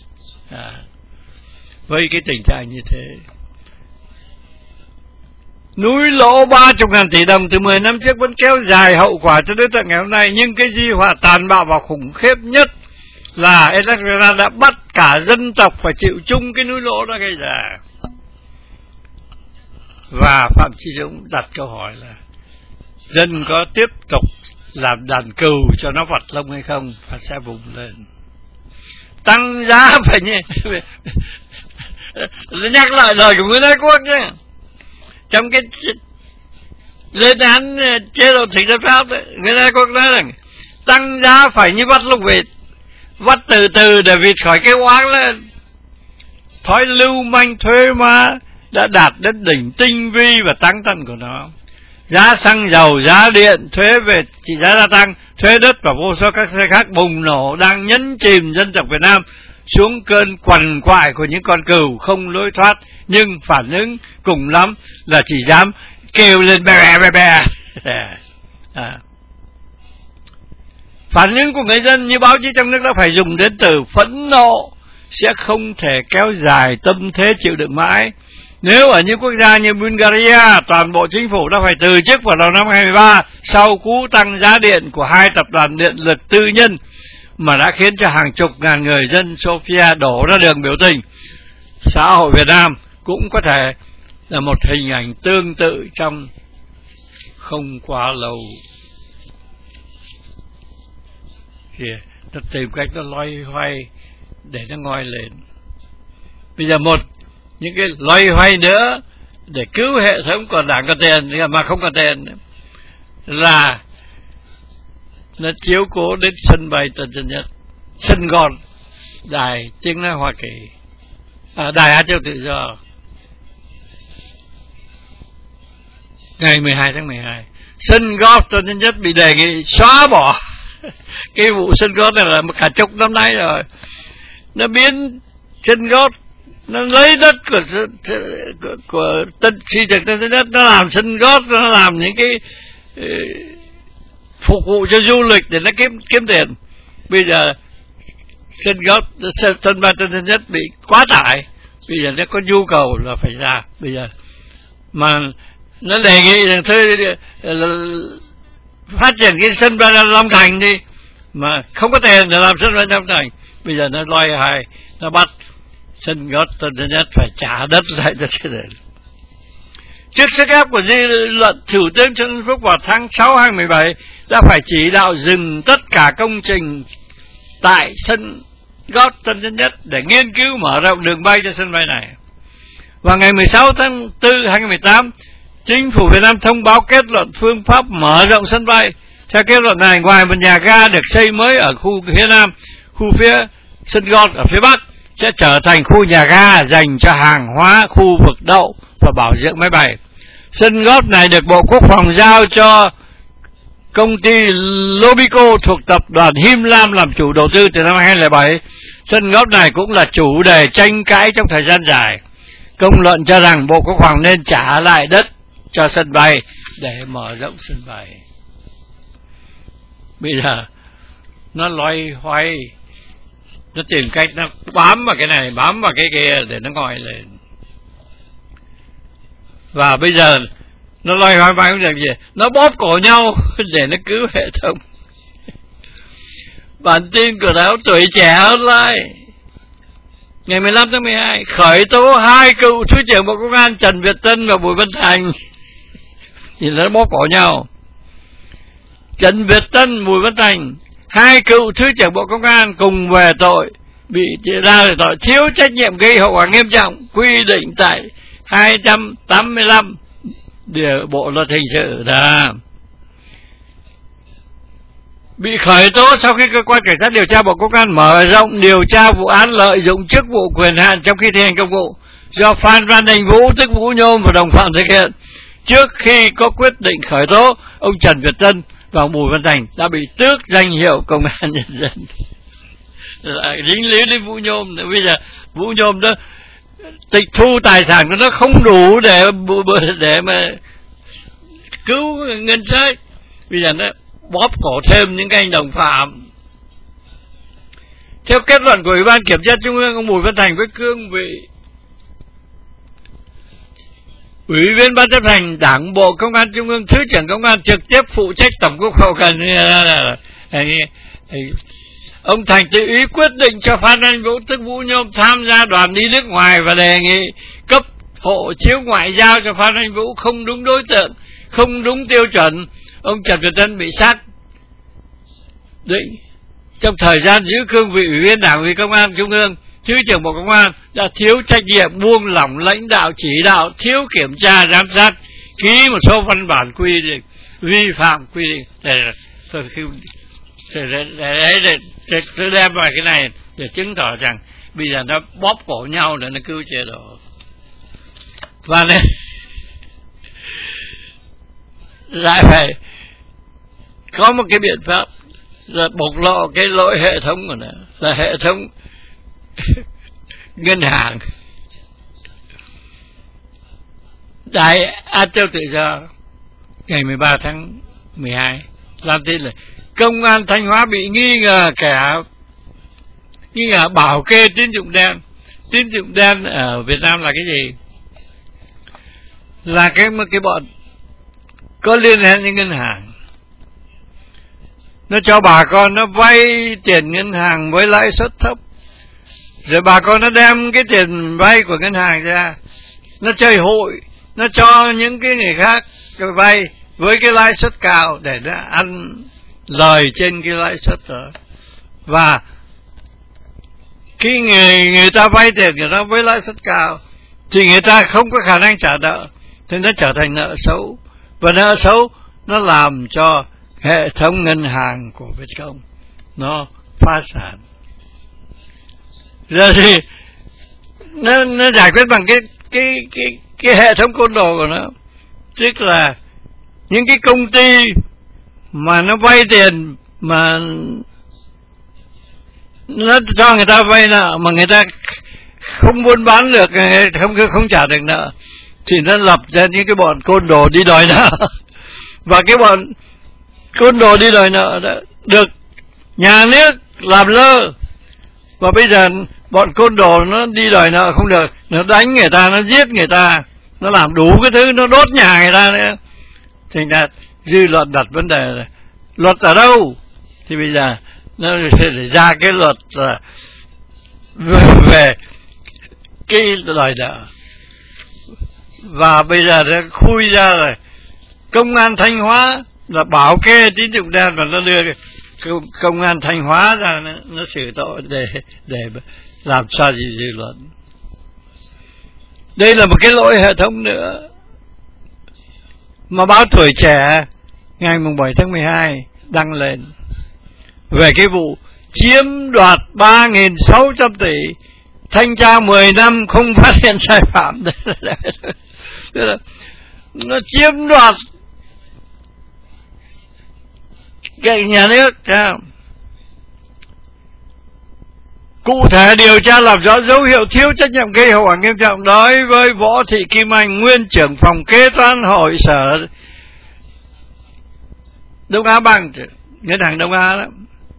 Với cái tình trạng như thế, núi lỗ 30.000 tỷ đồng từ 10 năm trước vẫn kéo dài hậu quả cho đến tận ngày hôm nay. Nhưng cái di họa tàn bạo và khủng khiếp nhất là Electric Việt Nam đã bắt cả dân tộc phải chịu chung cái núi lỗ đó gây ra. Và Phạm Chí Dũng đặt câu hỏi là dân có tiếp tục làm đàn cừu cho nó vặt lông hay không, và sẽ bùng lên. Tăng giá phải như nhắc lại lời của Nguyễn Ái Quốc chứ. Trong cái lên án chế độ thực dân Pháp, Nguyễn Ái Quốc nói rằng tăng giá phải như vắt lông vịt, vắt từ từ để vịt khỏi cái oáng lên. Thói lưu manh thuế má đã đạt đến đỉnh tinh vi và tăng tận của nó. Giá xăng dầu, giá điện, thuế về trị giá gia tăng, thuế đất và vô số các xe khác bùng nổ đang nhấn chìm dân tộc Việt Nam xuống cơn quằn quại của những con cừu không lối thoát, nhưng phản ứng cùng lắm là chỉ dám kêu lên bè bè bè. Phản ứng của người dân như báo chí trong nước đã phải dùng đến từ phẫn nộ sẽ không thể kéo dài tâm thế chịu đựng mãi. Nếu ở những quốc gia như Bulgaria, toàn bộ chính phủ đã phải từ chức vào đầu năm 2023 sau cú tăng giá điện của hai tập đoàn điện lực tư nhân mà đã khiến cho hàng chục ngàn người dân Sofia đổ ra đường biểu tình, xã hội Việt Nam cũng có thể là một hình ảnh tương tự trong không quá lâu. Kìa, nó tìm cách nó loay hoay để nó ngoi lên. Bây giờ những cái loay hoay nữa để cứu hệ thống còn đảng có tiền mà không có tiền là nó chiếu cố đến sân bay Tân Sơn Nhất, sân gòn, đài tiếng nói Hoa Kỳ, đài Á Châu Tự Do. Ngày 12 tháng 12, sân golf Tân Sơn Nhất bị đề nghị xóa bỏ. Cái vụ sân golf này là cả chục năm nay rồi. Nó biến sân golf, nó lấy đất của Tân Tri Trực Tân Sơn Nhất, nó làm sân golf, nó làm những cái phục vụ cho du lịch để nó kiếm tiền. Bây giờ sân golf, sân bay Tân Sơn Nhất bị quá tải, bây giờ nó có nhu cầu là phải ra. Bây giờ mà nó đề nghị rằng thôi phát triển cái sân bay Long Thành đi, mà không có tiền để làm sân bay trong thành. Bây giờ nó loay hoay, nó bắt sân gót Tân Sơn Nhất phải trả đất lại cho cái này. Trước sức ép của dư luận, Thủ tướng Trần Xuân Phúc vào tháng 6 2017 đã phải chỉ đạo dừng tất cả công trình tại sân gót Tân Sơn Nhất để nghiên cứu mở rộng đường bay cho sân bay này. Vào ngày 16 tháng 4 2018, Chính phủ Việt Nam thông báo kết luận phương pháp mở rộng sân bay. Theo kết luận này, ngoài một nhà ga được xây mới ở khu phía Nam, khu phía sân gót ở phía Bắc sẽ trở thành khu nhà ga dành cho hàng hóa, khu vực đậu và bảo dưỡng máy bay. Sân gót này được Bộ Quốc phòng giao cho công ty Lobico thuộc tập đoàn Him Lam làm chủ đầu tư từ năm 2007. Sân gót này cũng là chủ đề tranh cãi trong thời gian dài. Công luận cho rằng Bộ Quốc phòng nên trả lại đất cho sân bay để mở rộng sân bay. Bây giờ nó loay hoay, nó tìm cách nó bám vào cái này, bám vào cái kia để nó ngoi lên. Và bây giờ nó loay hoay không được gì, nó bóp cổ nhau để nó cứu hệ thống. Bản tin của báo Tuổi Trẻ Online ngày 15 tháng 12 khởi tố 2 cựu Thứ trưởng Bộ Công an Trần Việt Tân và Bùi Văn Thành. Thì nó bóp cổ nhau. Trần Việt Tân, Bùi Văn Thành, 2 cựu Thứ trưởng Bộ Công an cùng về tội bị ra về tội thiếu trách nhiệm gây hậu quả nghiêm trọng quy định tại 285 điều Bộ luật hình sự đó. Bị khởi tố sau khi cơ quan cảnh sát điều tra Bộ Công an mở rộng điều tra vụ án lợi dụng chức vụ quyền hạn trong khi thi hành công vụ do Phan Văn Đình Vũ tức Vũ Nhôm và đồng phạm thực hiện. Trước khi có quyết định khởi tố, ông Trần Việt Tân và Bùi Văn Thành đã bị tước danh hiệu Công an Nhân dân. Dính líu đến Vũ Nhôm. Bây giờ Vũ Nhôm đó tịch thu tài sản của nó không đủ để mà cứu ngân sách. Bây giờ nó bóp cổ thêm những cái anh đồng phạm. Theo kết luận của Ủy ban Kiểm tra Trung ương, ông Bùi Văn Thành với cương vị Ủy viên Ban chấp hành Đảng Bộ Công an Trung ương, Thứ trưởng Công an trực tiếp phụ trách tổng cục hậu cần. Ông Thành tự ý quyết định cho Phan Anh Vũ tức Vũ Nhôm tham gia đoàn đi nước ngoài và đề nghị cấp hộ chiếu ngoại giao cho Phan Anh Vũ không đúng đối tượng, không đúng tiêu chuẩn. Ông Trần Việt Tân bị xác định trong thời gian giữ cương vị Ủy viên Đảng ủy Công an Trung ương, Thứ trưởng Bộ Công an đã thiếu trách nhiệm, buông lỏng lãnh đạo chỉ đạo, thiếu kiểm tra giám sát, ký một số văn bản quy định vi phạm quy định. Tôi đem vào cái này để chứng tỏ rằng bây giờ nó bóp cổ nhau để nó cứu chế độ. Và nên lại phải có một cái biện pháp là bộc lộ cái lỗi hệ thống của nó, là hệ thống ngân hàng. Đài Á Châu Tự Do ngày 13 tháng 12 làm tin là Công an Thanh Hóa bị nghi ngờ bảo kê tín dụng đen. Tín dụng đen ở Việt Nam là cái gì? Là cái bọn có liên hệ với ngân hàng, nó cho bà con nó vay tiền ngân hàng với lãi suất thấp, rồi bà con nó đem cái tiền vay của ngân hàng ra, nó chơi hội, nó cho những cái người khác vay với cái lãi suất cao để nó ăn lời trên cái lãi suất đó. Và khi người ta vay tiền người ta với lãi suất cao thì người ta không có khả năng trả nợ, thì nó trở thành nợ xấu. Và nợ xấu nó làm cho hệ thống ngân hàng của Vietcom nó phá sản. Giờ thì nó giải quyết bằng cái hệ thống côn đồ của nó, tức là những cái công ty mà nó vay tiền mà nó cho người ta vay nợ mà người ta không buôn bán được, không trả được nợ, thì nó lập ra những cái bọn côn đồ đi đòi nợ. Và cái bọn côn đồ đi đòi nợ đó được nhà nước làm lơ. Và bây giờ bọn côn đồ nó đi đòi nợ không được, nó đánh người ta, nó giết người ta, nó làm đủ cái thứ, nó đốt nhà người ta nữa. Thành ra dư luận đặt vấn đề là luật ở đâu? Thì bây giờ nó ra cái luật là về cái đòi nợ. Và bây giờ nó khui ra rồi, công an Thanh Hóa là bảo kê tín dụng đen, và nó đưa công an Thanh Hóa ra nó xử tội để làm sao gì dư luận. Đây là một cái lỗi hệ thống nữa. Mà báo Tuổi Trẻ ngày 7 tháng 12 đăng lên về cái vụ chiếm đoạt 3.600 tỷ, thanh tra 10 năm không phát hiện sai phạm. Nó chiếm đoạt cái nhà nước. Cụ thể điều tra làm rõ dấu hiệu thiếu trách nhiệm gây hậu quả nghiêm trọng đối với Võ Thị Kim Anh, nguyên trưởng phòng kế toán hội sở Đông Á Bank, ngân hàng Đông Á đó.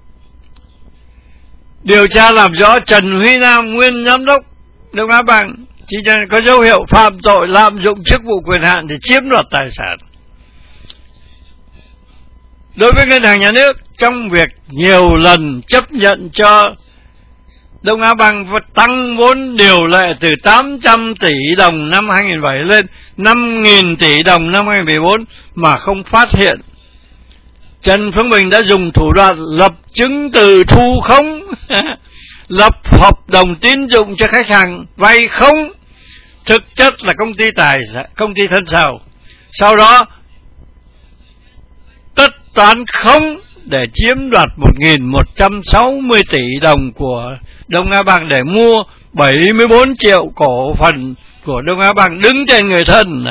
Điều tra làm rõ Trần Huy Nam, nguyên giám đốc Đông Á Bank, chỉ có dấu hiệu phạm tội lạm dụng chức vụ quyền hạn để chiếm đoạt tài sản. Đối với ngân hàng nhà nước, trong việc nhiều lần chấp nhận cho Đông Á Bank tăng vốn điều lệ từ 800 tỷ đồng năm 2007 lên 5.000 tỷ đồng năm 2014 mà không phát hiện, Trần Phương Bình đã dùng thủ đoạn lập chứng từ thu khống, lập hợp đồng tín dụng cho khách hàng vay không, thực chất là công ty thân giàu. Sau đó tất toán không để chiếm đoạt 1.160 tỷ đồng của Đông Á Bank để mua 74 triệu cổ phần của Đông Á Bank đứng trên người thân.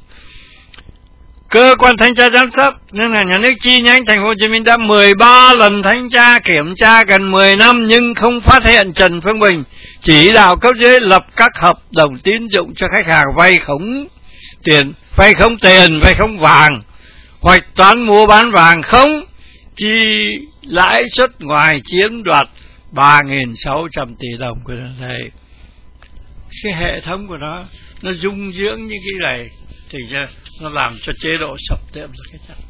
Cơ quan thanh tra giám sát ngân hàng nhà nước chi nhánh Thành phố Hồ Chí Minh đã 13 lần thanh tra kiểm tra gần 10 năm nhưng không phát hiện Trần Phương Bình chỉ đạo cấp dưới lập các hợp đồng tín dụng cho khách hàng vay khống tiền, vay khống vàng, hoạch toán mua bán vàng không, chi lãi suất ngoài chiếm đoạt 3.600 tỷ đồng của nó. Đây, cái hệ thống của nó dung dưỡng như cái này thì nó làm cho chế độ sập tiệm ra cái chắc.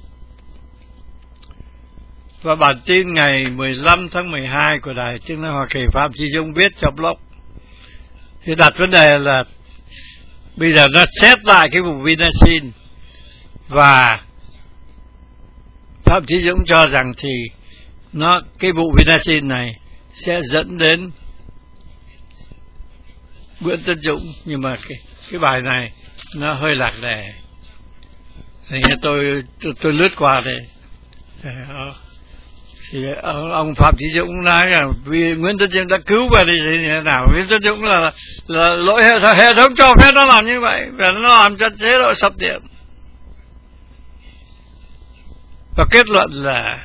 Và bản tin ngày 15 tháng 12 của Đài Tiếng nói Hoa Kỳ Phạm Chí Dũng viết cho blog thì đặt vấn đề là bây giờ nó xét lại cái vụ Vinashin, và Phạm Chí Dũng cho rằng thì cái vụ Vinashin này sẽ dẫn đến Nguyễn Tân Dũng, nhưng mà cái bài này nó hơi lạc đề. Thì tôi lướt qua đây. Thì ông Phạm Chí Dũng nói là vì Nguyễn Tân Dũng đã cứu về thì thế nào? Nguyễn Tân Dũng là lỗi hệ thống cho phép nó làm như vậy, và nó làm cho chế độ sập tiệm. Và kết luận là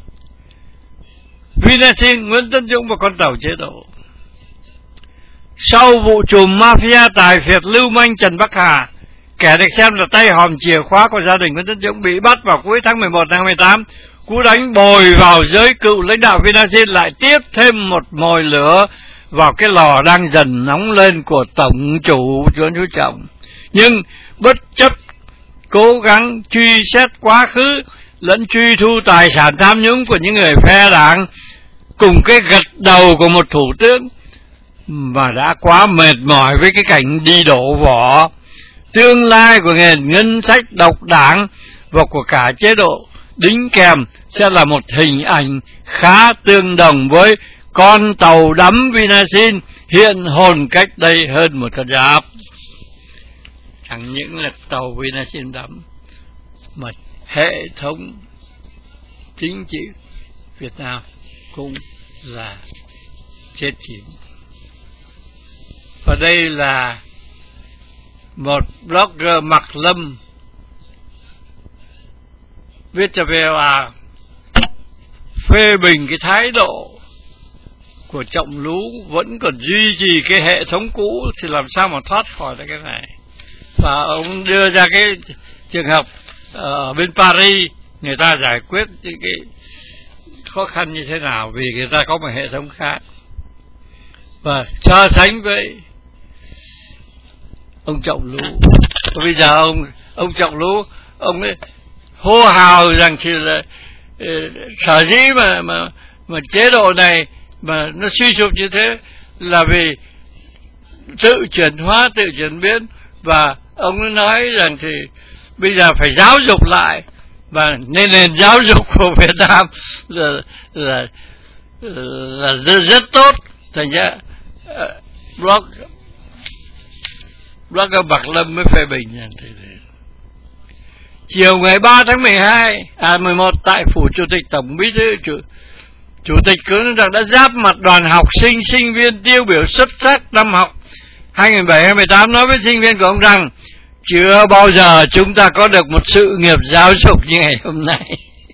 Vinashin, Nguyễn Tân Dũng và con tàu chế độ. Sau vụ trùm mafia tài phiệt lưu manh Trần Bắc Hà, kẻ được xem là tay hòm chìa khóa của gia đình Nguyễn Tân Dũng, bị bắt vào cuối tháng 11 năm 2018, cú đánh bồi vào giới cựu lãnh đạo Vinashin lại tiếp thêm một mồi lửa vào cái lò đang dần nóng lên của tổng chủ Nguyễn Phú Trọng. Nhưng bất chấp cố gắng truy xét quá khứ lẫn truy thu tài sản tham nhũng của những người phe đảng cùng cái gật đầu của một thủ tướng mà đã quá mệt mỏi với cái cảnh đi đổ vỏ, tương lai của nền ngân sách độc đảng và của cả chế độ đính kèm sẽ là một hình ảnh khá tương đồng với con tàu đắm Vinashin hiện hồn cách đây hơn một con giáp. Chẳng những là tàu Vinashin đắm mà hệ thống chính trị Việt Nam cũng là chết chìm. Và đây là một blogger Mạc Lâm viết cho VOA phê bình cái thái độ của Trọng Lú vẫn còn duy trì cái hệ thống cũ thì làm sao mà thoát khỏi được cái này. Và ông đưa ra cái trường hợp ở bên Paris người ta giải quyết cái khó khăn như thế nào vì người ta có một hệ thống khác, và so sánh với ông Trọng Lú. Và bây giờ ông Trọng Lú ông ấy hô hào rằng thì là sở dĩ mà Mà chế độ này mà nó suy sụp như thế là vì tự chuyển hóa, tự chuyển biến. Và ông nói rằng thì bây giờ phải giáo dục lại, và nền giáo dục của Việt Nam là rất tốt. Thành ra blogger Bạc Lâm mới phê bình rằng chiều ngày 3 tháng 11 tại phủ Chủ tịch Tổng Bí thư, Chủ tịch cứ rằng đã giáp mặt đoàn học sinh, sinh viên tiêu biểu xuất sắc năm học 2017-2018 nói với sinh viên của ông rằng chưa bao giờ chúng ta có được một sự nghiệp giáo dục như ngày hôm nay.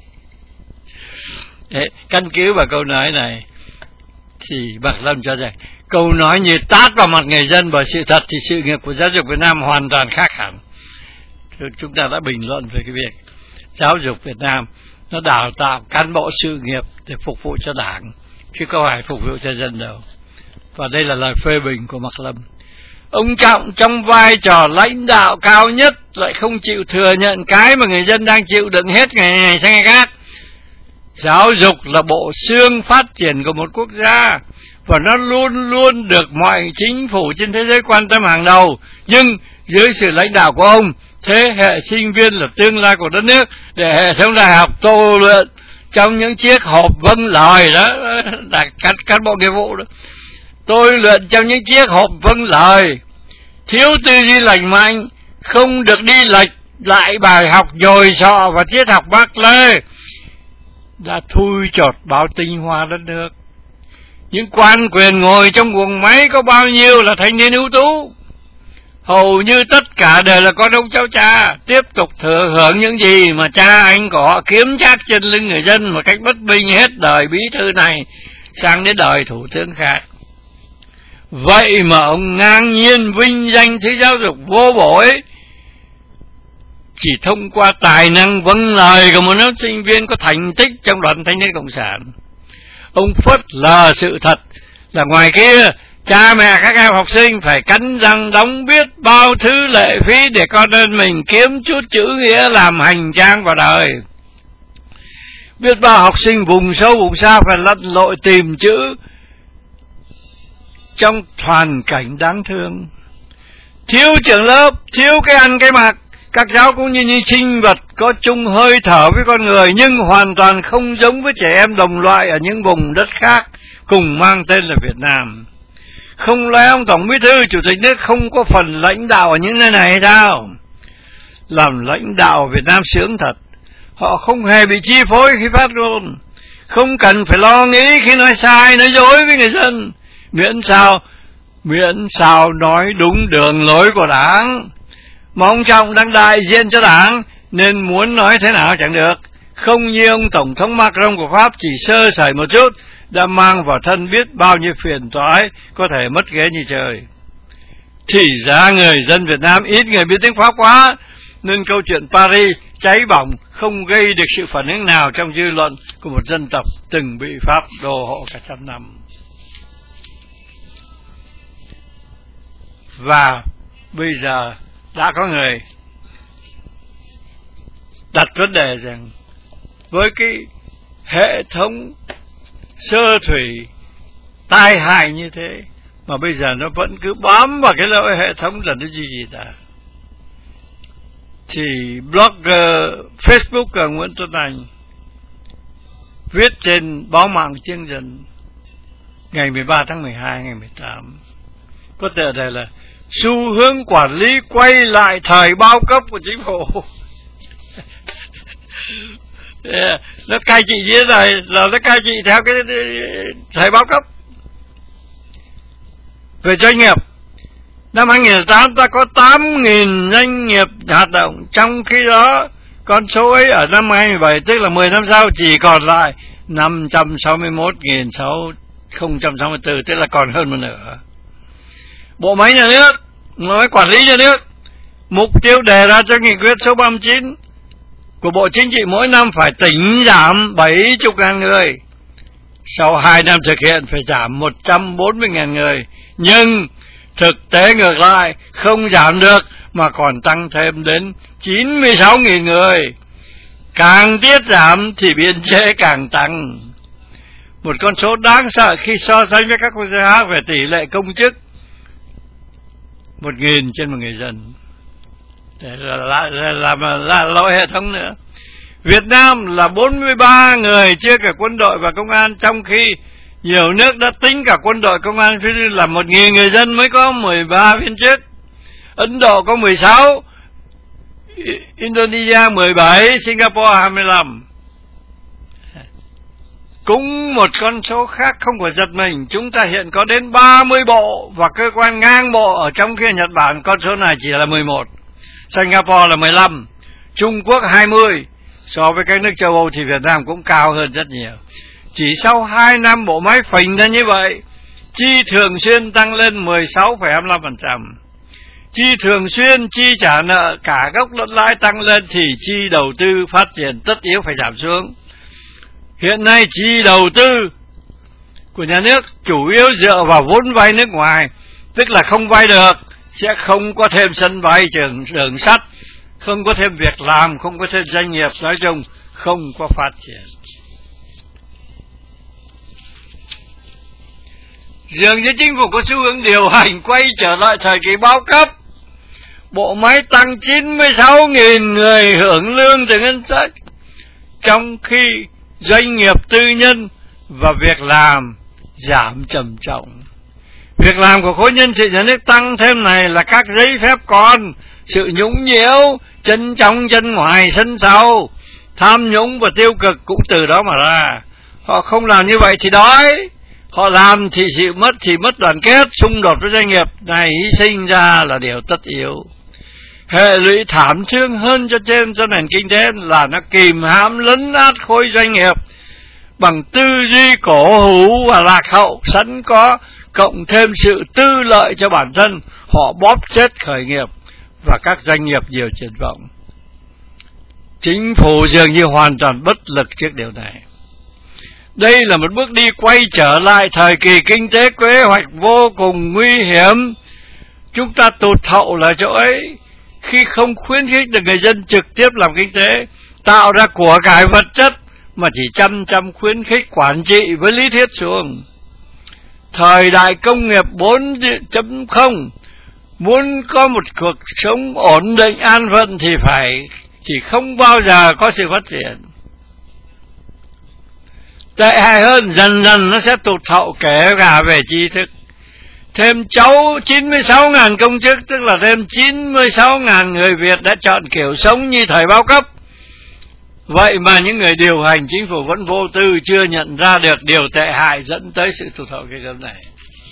Đấy, căn cứ vào câu nói này thì Bạc Lâm cho rằng câu nói như tát vào mặt người dân, bởi sự thật thì sự nghiệp của giáo dục Việt Nam hoàn toàn khác hẳn. Chúng ta đã bình luận về cái việc giáo dục Việt Nam nó đào tạo cán bộ sự nghiệp để phục vụ cho Đảng, chứ không phải phục vụ cho dân đâu. Và đây là lời phê bình của Bạc Lâm. Ông Trọng trong vai trò lãnh đạo cao nhất lại không chịu thừa nhận cái mà người dân đang chịu đựng hết ngày này sang ngày khác. Giáo dục là bộ xương phát triển của một quốc gia, và nó luôn luôn được mọi chính phủ trên thế giới quan tâm hàng đầu. Nhưng dưới sự lãnh đạo của ông, thế hệ sinh viên là tương lai của đất nước, để hệ thống đại học tô luyện trong những chiếc hộp vâng lời đó, là cán bộ nghiệp vụ đó, tôi luyện trong những chiếc hộp vâng lời, thiếu tư duy lành mạnh, không được đi lệch lại bài học nhồi sọ và triết học Mác Lê, đã thui chột báo tinh hoa đất nước. Những quan quyền ngồi trong guồng máy có bao nhiêu là thanh niên ưu tú, hầu như tất cả đều là con ông cháu cha, tiếp tục thừa hưởng những gì mà cha anh của họ kiếm chác trên lưng người dân một cách bất bình hết đời bí thư này sang đến đời thủ tướng khác. Vậy mà ông ngang nhiên vinh danh thứ giáo dục vô bổ ấy, chỉ thông qua tài năng vâng lời của một nhóm sinh viên có thành tích trong đoàn thanh niên cộng sản. Ông phớt lờ sự thật là ngoài kia, cha mẹ các em học sinh phải cắn răng đóng biết bao thứ lệ phí để con em mình kiếm chút chữ nghĩa làm hành trang vào đời. Biết bao học sinh vùng sâu vùng xa phải lặn lội tìm chữ trong hoàn cảnh đáng thương. Thiếu trưởng lớp, thiếu cái ăn cái mặc, các cháu cũng như sinh vật có chung hơi thở với con người, nhưng hoàn toàn không giống với trẻ em đồng loại ở những vùng đất khác cùng mang tên là Việt Nam. Không lẽ ông Tổng Bí thư Chủ tịch nước không có phần lãnh đạo ở những nơi này hay sao? Làm lãnh đạo Việt Nam sướng thật. Họ không hề bị chi phối khi phát ngôn, không cần phải lo nghĩ khi nói sai, nói dối với người dân, miễn sao nói đúng đường lối của Đảng. Mà ông Trọng đang đại diện cho Đảng nên muốn nói thế nào chẳng được. Không như ông Tổng thống Macron của Pháp chỉ sơ sẩy một chút đã mang vào thân biết bao nhiêu phiền toái, có thể mất ghế như trời. Thì ra người dân Việt Nam ít người biết tiếng Pháp quá, nên câu chuyện Paris cháy bỏng không gây được sự phản ứng nào trong dư luận của một dân tộc từng bị Pháp đô hộ cả trăm năm. Và bây giờ đã có người đặt vấn đề rằng với cái hệ thống sơ thủy tai hại như thế mà bây giờ nó vẫn cứ bám vào cái lỗi hệ thống là nó gì ta, thì blogger Facebook Nguyễn Tuấn Anh viết trên báo mạng Chương Dân ngày 13 tháng 12 ngày 18 có tựa đề là xu hướng quản lý quay lại thời bao cấp của chính phủ. Nó cai trị như thế này là nó cai trị theo cái thời bao cấp. Về doanh nghiệp, năm 2008 ta có 8.000 doanh nghiệp hoạt động, trong khi đó con số ấy ở năm 2017, tức là 10 năm sau, chỉ còn lại 561.064, tức là còn hơn một nửa. Bộ máy nhà nước, nói quản lý nhà nước, mục tiêu đề ra cho nghị quyết số 39 của Bộ Chính trị mỗi năm phải tỉnh giảm 70.000 người. Sau 2 năm thực hiện phải giảm 140.000 người. Nhưng thực tế ngược lại, không giảm được mà còn tăng thêm đến 96.000 người. Càng tiết giảm thì biên chế càng tăng. một con số đáng sợ khi so sánh với các quốc gia khác về tỷ lệ công chức 1.000 trên 1 người dân. Để là lỗi hệ thống nữa. Việt Nam là 43 người, chưa cả quân đội và công an, trong khi nhiều nước đã tính cả quân đội công an Philippines là 1.000 người dân mới có 13 viên chức. Ấn Độ có 16, Indonesia 17, Singapore 25. Cũng một con số khác không phải giật mình, chúng ta hiện có đến 30 bộ và cơ quan ngang bộ, ở trong khi Nhật Bản con số này chỉ là 11, Singapore là 15, Trung Quốc 20. So với các nước châu Âu thì Việt Nam cũng cao hơn rất nhiều. Chỉ sau 2 năm bộ máy phình ra như vậy, chi thường xuyên tăng lên 16,25%. Chi thường xuyên, chi trả nợ cả gốc lẫn lãi tăng lên thì chi đầu tư phát triển tất yếu phải giảm xuống. Hiện nay chi đầu tư của nhà nước chủ yếu dựa vào vốn vay nước ngoài, tức là không vay được, sẽ không có thêm sân bay, đường sắt, không có thêm việc làm, không có thêm doanh nghiệp, nói chung không có phát triển. Dường như chính phủ có xu hướng điều hành quay trở lại thời kỳ bao cấp. Bộ máy tăng 96.000 người hưởng lương từ ngân sách, trong khi doanh nghiệp tư nhân và việc làm giảm trầm trọng. Việc làm của khối nhân sự nhà nước tăng thêm này là các giấy phép con, sự nhũng nhiễu, chân trong chân ngoài, sân sau, tham nhũng và tiêu cực cũng từ đó mà ra. Họ không làm như vậy thì đói, họ làm thì mất đoàn kết, xung đột với doanh nghiệp này hy sinh ra là điều tất yếu. Hệ lụy thảm thương hơn cho nền kinh tế là nó kìm hãm lấn át khối doanh nghiệp bằng tư duy cổ hủ và lạc hậu sẵn có, cộng thêm sự tư lợi cho bản thân, họ bóp chết khởi nghiệp và các doanh nghiệp nhiều triển vọng. Chính phủ dường như hoàn toàn bất lực trước điều này. Đây là một bước đi quay trở lại thời kỳ kinh tế kế hoạch vô cùng nguy hiểm. Chúng ta tụt hậu là chỗ ấy khi không khuyến khích được người dân trực tiếp làm kinh tế, tạo ra của cải vật chất, mà chỉ chăm khuyến khích quản trị với lý thuyết xuống. Thời đại công nghiệp 4.0 muốn có một cuộc sống ổn định an phận thì không bao giờ có sự phát triển. Tệ hại hơn, dần dần nó sẽ tụt hậu kể cả về tri thức. Thêm 96.000 công chức, tức là thêm 96.000 người Việt đã chọn kiểu sống như thời bao cấp. Vậy mà những người điều hành chính phủ vẫn vô tư, chưa nhận ra được điều tệ hại dẫn tới sự tụt hậu cái gớm này.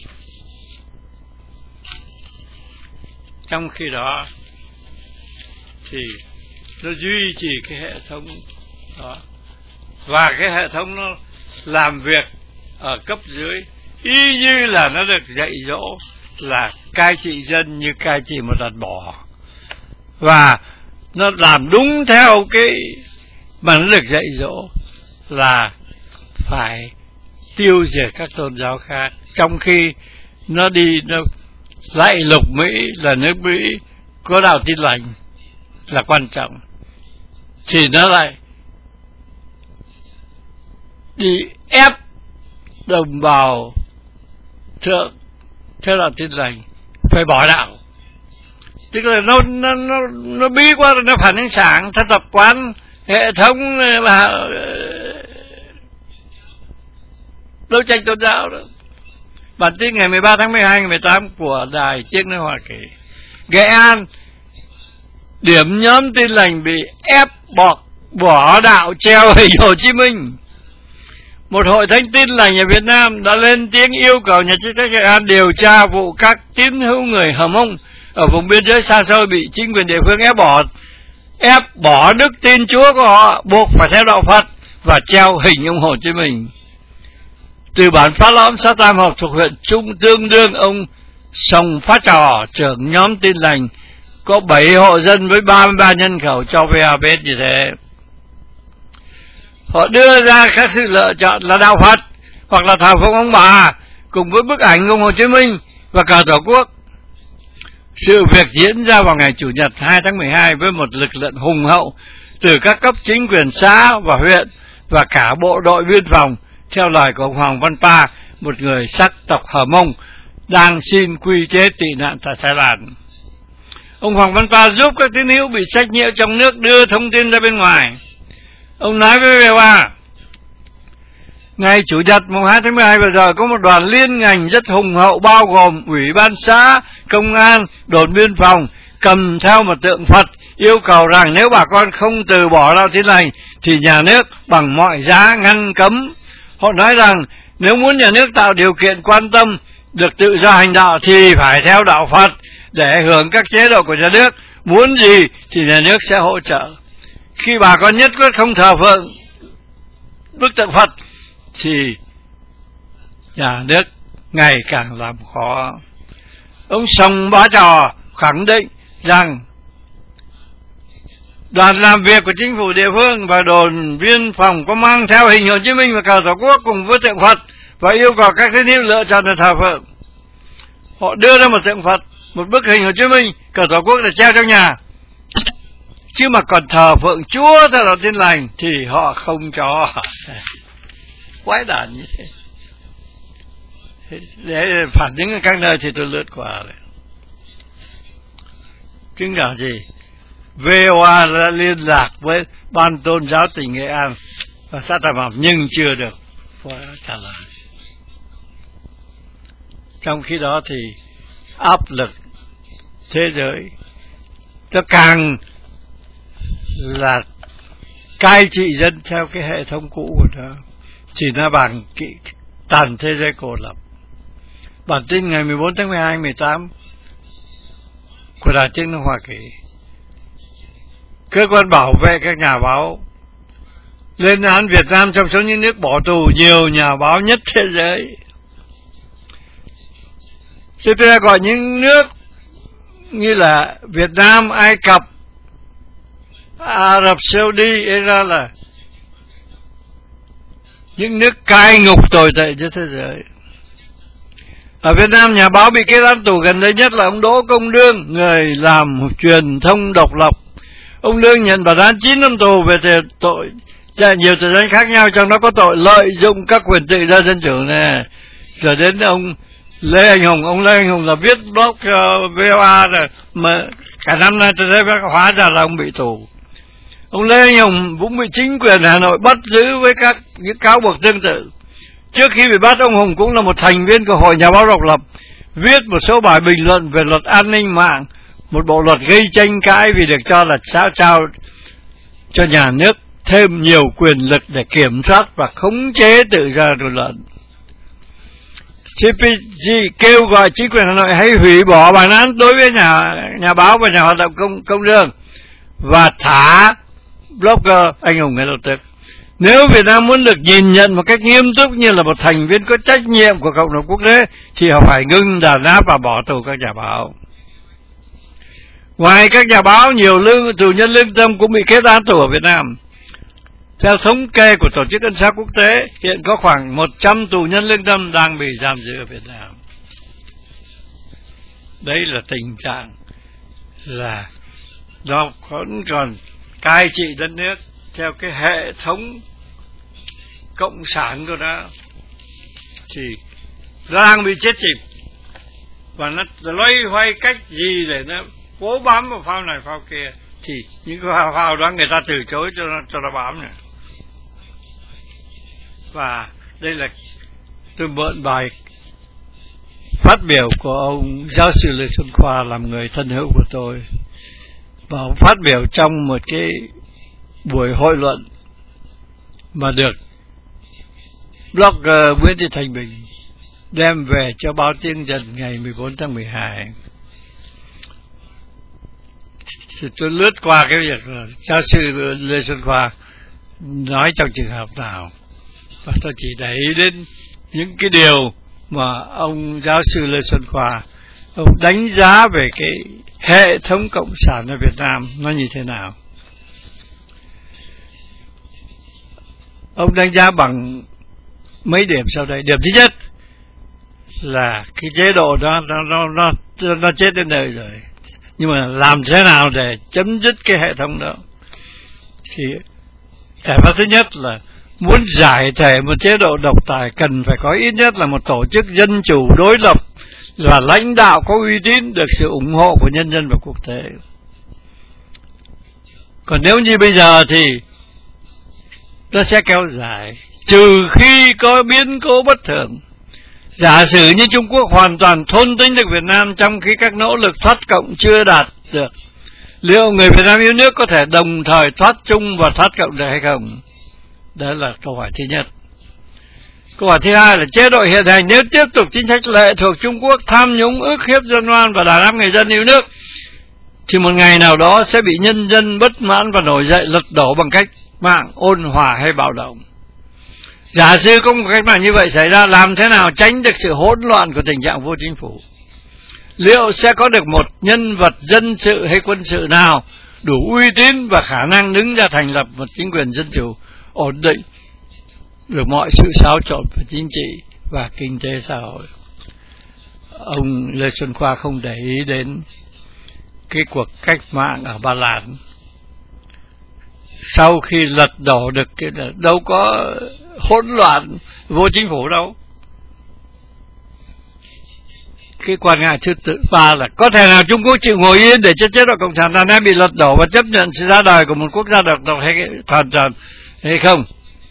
Trong khi đó thì nó duy trì cái hệ thống đó, và cái hệ thống nó làm việc ở cấp dưới y như là nó được dạy dỗ là cai trị dân như cai trị một đàn bò, và nó làm đúng theo cái mà nó được dạy dỗ là phải tiêu diệt các tôn giáo khác, trong khi nó lạy lục Mỹ là nước Mỹ có đạo Tin Lành là quan trọng, thì nó lại đi ép đồng bào thượng theo đạo Tin Lành phải bỏ đạo. Tức là nó bí quá, nó phản ứng sáng theo tập quán hệ thống đấu tranh tôn giáo đó. Bản tin ngày 13 tháng 12 ngày 18 của Đài Tiếng nói Hoa Kỳ, Nghệ An, điểm nhóm Tin Lành bị ép bỏ đạo treo hình Hồ Chí Minh. Một hội thánh Tin Lành ở Việt Nam đã lên tiếng yêu cầu nhà chức trách Nghệ An điều tra vụ các tín hữu người Hờ Mông ở vùng biên giới xa xôi bị chính quyền địa phương ép bỏ đức tin Chúa của họ, buộc phải theo đạo Phật và treo hình ông Hồ Chí Minh. Từ bản Phát Lõm xã Tam Hợp thuộc huyện Trung tương đương, ông Sồng Phát Trò, trưởng nhóm Tin Lành, có 7 hộ dân với 33 nhân khẩu cho VABS như thế. Họ đưa ra các sự lựa chọn là đạo Phật hoặc là thờ phụng ông bà cùng với bức ảnh ông Hồ Chí Minh và cờ Tổ quốc. Sự việc diễn ra vào ngày Chủ nhật 2 tháng 12 với một lực lượng hùng hậu từ các cấp chính quyền xã và huyện và cả bộ đội biên phòng theo lời của ông Hoàng Văn Pa, một người sắc tộc Hờ Mông đang xin quy chế tị nạn tại Thái Lan. Ông Hoàng Văn Pa giúp các tín hữu bị sách nhiễu trong nước đưa thông tin ra bên ngoài. Ông nói với VOA, ngày Chủ nhật mùng 2 tháng 12 vừa rồi có một đoàn liên ngành rất hùng hậu bao gồm Ủy ban xã, công an, đồn biên phòng cầm theo một tượng Phật yêu cầu rằng nếu bà con không từ bỏ đạo Tin Lành thì nhà nước bằng mọi giá ngăn cấm. Họ nói rằng nếu muốn nhà nước tạo điều kiện quan tâm được tự do hành đạo thì phải theo đạo Phật để hưởng các chế độ của nhà nước, muốn gì thì nhà nước sẽ hỗ trợ. Khi bà con nhất quyết không thờ phượng bức tượng Phật thì nhà nước ngày càng làm khó. Ông Sông Bá Trò khẳng định rằng đoàn làm việc của chính phủ địa phương và đồn biên phòng có mang theo hình Hồ Chí Minh và cờ Tổ quốc cùng với tượng Phật và yêu cầu các tín hữu lựa chọn để thờ phượng. Họ đưa ra một tượng Phật, một bức hình Hồ Chí Minh, cờ Tổ quốc để treo trong nhà, chứ mà còn thờ phượng Chúa theo đạo Tin Lành thì họ không cho. Quái đản như thế. Để phản ứng ở các nơi thì tôi lướt qua rồi. Chứng tỏ gì? VOA đã liên lạc với Ban Tôn giáo tỉnh Nghệ An và xã Trà Bồng nhưng chưa được trả lời. Trong khi đó thì áp lực thế giới nó càng là cai trị dân theo cái hệ thống cũ của nó, thì nó bằng toàn thế giới cô lập. Bản tin ngày 14 tháng 12, 18 của Đài Tiếng nói Hoa Kỳ, cơ quan bảo vệ các nhà báo lên án Việt Nam trong số những nước bỏ tù nhiều nhà báo nhất thế giới. CPA gọi những nước như là Việt Nam, Ai Cập, Ả Rập Saudi ra là những nước cai ngục tồi tệ trên thế giới. Ở Việt Nam, nhà báo bị kết án tù gần đây nhất là ông Đỗ Công Đương, người làm truyền thông độc lập. Ông Đương nhận bản án 9 năm tù về tội nhiều tội danh khác nhau, trong đó có tội lợi dụng các quyền tự do dân chủ này. Rồi đến ông Lê Anh Hùng, ông Lê Anh Hùng là viết blog cho VOA rồi, mà cả năm nay tôi thấy hóa ra là ông bị tù. Ông Lê Anh Hùng cũng bị chính quyền Hà Nội bắt giữ với những cáo buộc tương tự. Trước khi bị bắt, ông Hùng cũng là một thành viên của Hội Nhà báo độc lập, viết một số bài bình luận về luật an ninh mạng, một bộ luật gây tranh cãi vì được cho là trao cho nhà nước thêm nhiều quyền lực để kiểm soát và khống chế tự do ngôn luận. CPG kêu gọi chính quyền Hà Nội hãy hủy bỏ bản án đối với nhà báo và nhà hoạt động công đương và thả blogger anh Hùng ngay lập tức. Nếu Việt Nam muốn được nhìn nhận một cách nghiêm túc như là một thành viên có trách nhiệm của cộng đồng quốc tế thì họ phải ngưng đàn áp và bỏ tù các nhà báo. Ngoài các nhà báo, nhiều tù nhân lương tâm cũng bị kết án tù ở Việt Nam. Theo thống kê của Tổ chức Ân xá Quốc tế, hiện có khoảng 100 tù nhân lương tâm đang bị giam giữ ở Việt Nam. Đấy là tình trạng là nó vẫn còn cai trị đất nước theo cái hệ thống cộng sản của nó, thì đang bị chết chìm, và nó loay hoay cách gì để nó cố bám vào phao này phao kia, thì những cái phao đó người ta từ chối cho nó bám này. Và đây là tôi mượn bài phát biểu của ông giáo sư Lê Xuân Khoa, làm người thân hữu của tôi, và ông phát biểu trong một cái buổi hội luận mà được blogger Nguyễn Thị Thành Bình đem về cho báo Tiếng Dân ngày 14 tháng 12. Thì tôi lướt qua cái việc là giáo sư Lê Xuân Khoa nói trong trường hợp nào, và tôi chỉ để ý đến những cái điều mà ông giáo sư Lê Xuân Khoa ông đánh giá về cái hệ thống cộng sản ở Việt Nam nó như thế nào. Ông đánh giá bằng mấy điểm sau đây. Điểm thứ nhất là cái chế độ đó nó chết đến nơi rồi, nhưng mà làm thế nào để chấm dứt cái hệ thống đó. Thì giải pháp thứ nhất là muốn giải thể một chế độ độc tài cần phải có ít nhất là một tổ chức dân chủ đối lập và lãnh đạo có uy tín, được sự ủng hộ của nhân dân và quốc tế. Còn nếu như bây giờ thì nó sẽ kéo dài, trừ khi có biến cố bất thường. Giả sử như Trung Quốc hoàn toàn thôn tính được Việt Nam trong khi các nỗ lực thoát cộng chưa đạt được, liệu người Việt Nam yêu nước có thể đồng thời thoát chung và thoát cộng được hay không? Đó là câu hỏi thứ nhất. Câu hỏi thứ hai là chế độ hiện hành nếu tiếp tục chính sách lệ thuộc Trung Quốc, tham nhũng, ức hiếp dân oan và đàn áp người dân yêu nước, thì một ngày nào đó sẽ bị nhân dân bất mãn và nổi dậy lật đổ bằng cách mạng ôn hòa hay bạo động. Giả sử có một cách mạng như vậy xảy ra, làm thế nào tránh được sự hỗn loạn của tình trạng vô chính phủ? Liệu sẽ có được một nhân vật dân sự hay quân sự nào đủ uy tín và khả năng đứng ra thành lập một chính quyền dân chủ ổn định được mọi sự xáo trộn về chính trị và kinh tế xã hội? Ông Lê Xuân Khoa không để ý đến cái cuộc cách mạng ở Ba Lan. Sau khi lật đổ được cái đâu có hỗn loạn vô chính phủ đâu. Cái quan ngại thứ ba là có thể nào Trung Quốc chịu ngồi yên để cho chế độ cộng sản Đàn Em bị lật đổ và chấp nhận sự ra đời của một quốc gia độc lập hay hoàn toàn hay không?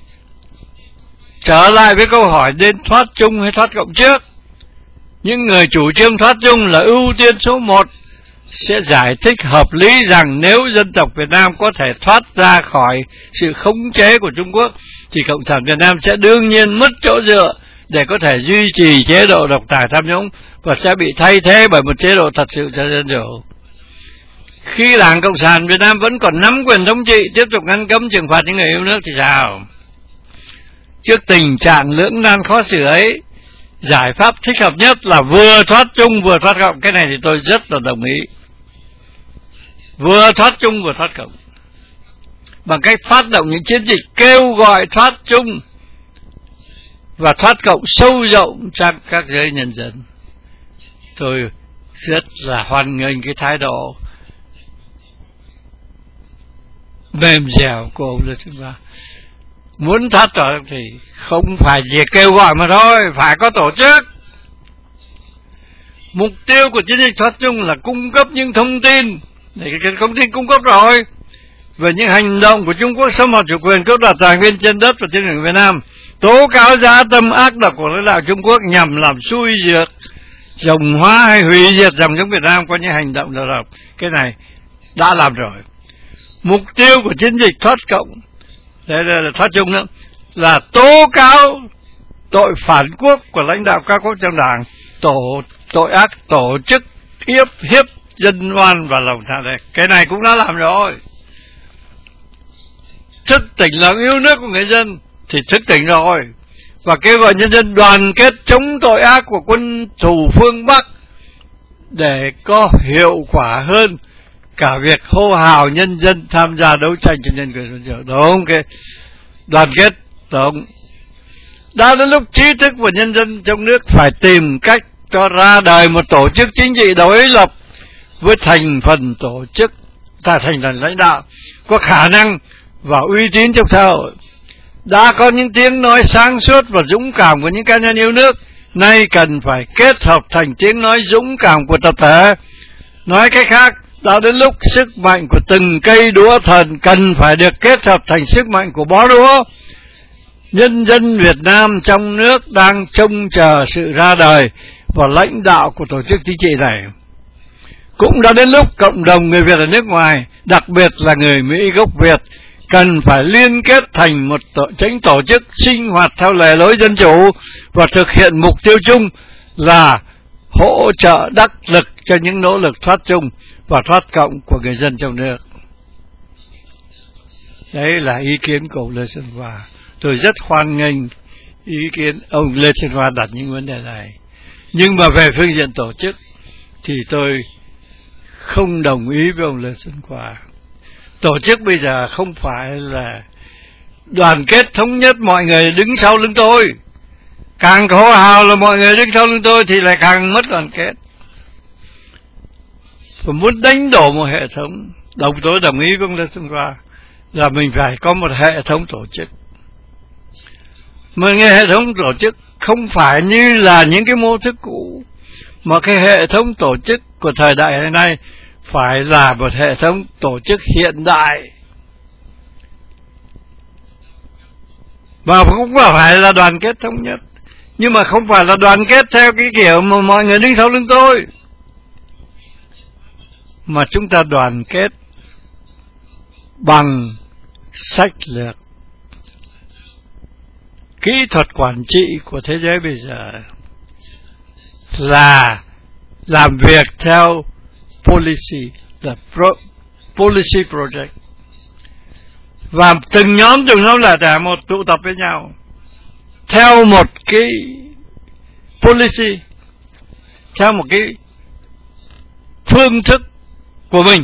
Trở lại với câu hỏi nên thoát chung hay thoát cộng trước, những người chủ trương thoát chung là ưu tiên số 1 sẽ giải thích hợp lý rằng nếu dân tộc Việt Nam có thể thoát ra khỏi sự khống chế của Trung Quốc thì Cộng sản Việt Nam sẽ đương nhiên mất chỗ dựa để có thể duy trì chế độ độc tài tham nhũng và sẽ bị thay thế bởi một chế độ thật sự dân chủ. Khi Đảng Cộng sản Việt Nam vẫn còn nắm quyền thống trị, tiếp tục ngăn cấm trừng phạt những người yêu nước thì sao? Trước tình trạng lưỡng nan khó xử ấy, giải pháp thích hợp nhất là vừa thoát chung vừa thoát cộng. Cái này thì tôi rất là đồng ý. Vừa thoát chung vừa thoát cộng, bằng cách phát động những chiến dịch kêu gọi thoát chung và thoát cộng sâu rộng trong các giới nhân dân. Tôi rất là hoan nghênh cái thái độ mềm dẻo của ông Lê Xuân Khoa. Muốn thoát tội thì không phải chỉ kêu gọi mà thôi, phải có tổ chức. Mục tiêu của chiến dịch thoát chung là cung cấp những thông tin, để cái thông tin cung cấp rồi, về những hành động của Trung Quốc xâm phạm chủ quyền, cướp đoạt tài nguyên trên đất và trên biển Việt Nam, tố cáo dã tâm ác độc của lãnh đạo Trung Quốc nhằm làm xui diệt, trồng hóa hay hủy diệt dòng giống Việt Nam qua những hành động độc lập. Cái này đã làm rồi. Mục tiêu của chiến dịch thoát cộng, đây là thoát chung nữa, là tố cáo tội phản quốc của lãnh đạo các quốc trong Đảng, tội ác tổ chức hiếp dân oan và lòng tham này. Cái này cũng đã làm rồi. Thức tỉnh lòng yêu nước của người dân thì thức tỉnh rồi, và kêu gọi nhân dân đoàn kết chống tội ác của quân thù phương Bắc để có hiệu quả hơn cả việc hô hào nhân dân tham gia đấu tranh cho nhân quyền dân chủ. Đúng, cái đoàn kết, đúng. Đã đến lúc trí thức và nhân dân trong nước phải tìm cách cho ra đời một tổ chức chính trị đối lập với thành phần tổ chức, thành phần lãnh đạo có khả năng và uy tín trong xã hội. Đã có những tiếng nói sáng suốt và dũng cảm của những cá nhân yêu nước, nay cần phải kết hợp thành tiếng nói dũng cảm của tập thể. Nói cách khác, đã đến lúc sức mạnh của từng cây đũa thần cần phải được kết hợp thành sức mạnh của bó đũa. Nhân dân Việt Nam trong nước đang trông chờ sự ra đời và lãnh đạo của tổ chức chính trị này. Cũng đã đến lúc cộng đồng người Việt ở nước ngoài, đặc biệt là người Mỹ gốc Việt, cần phải liên kết thành một tổ chức sinh hoạt theo lề lối dân chủ và thực hiện mục tiêu chung là hỗ trợ đắc lực cho những nỗ lực thoát chung và thoát cộng của người dân trong nước. Đấy là ý kiến của ông Lê Xuân Khoa. Tôi rất hoan nghênh ý kiến ông Lê Xuân Khoa đặt những vấn đề này. Nhưng mà về phương diện tổ chức thì tôi không đồng ý với ông Lê Xuân Khoa. Tổ chức bây giờ không phải là đoàn kết thống nhất mọi người đứng sau lưng tôi. Càng hô hào là mọi người đứng sau lưng tôi thì lại càng mất đoàn kết. Và muốn đánh đổ một hệ thống, tôi đồng ý với ông Lê Xuân Khoa là mình phải có một hệ thống tổ chức. Mà cái hệ thống tổ chức không phải như là những cái mô thức cũ, mà cái hệ thống tổ chức của thời đại hiện nay phải là một hệ thống tổ chức hiện đại. Và cũng phải là đoàn kết thống nhất, nhưng mà không phải là đoàn kết theo cái kiểu mà mọi người đứng sau lưng tôi, mà chúng ta đoàn kết bằng sách lược, kỹ thuật quản trị của thế giới bây giờ là làm việc theo policy, là policy project, và từng nhóm là một tụ tập với nhau theo một cái policy, theo một cái phương thức của mình.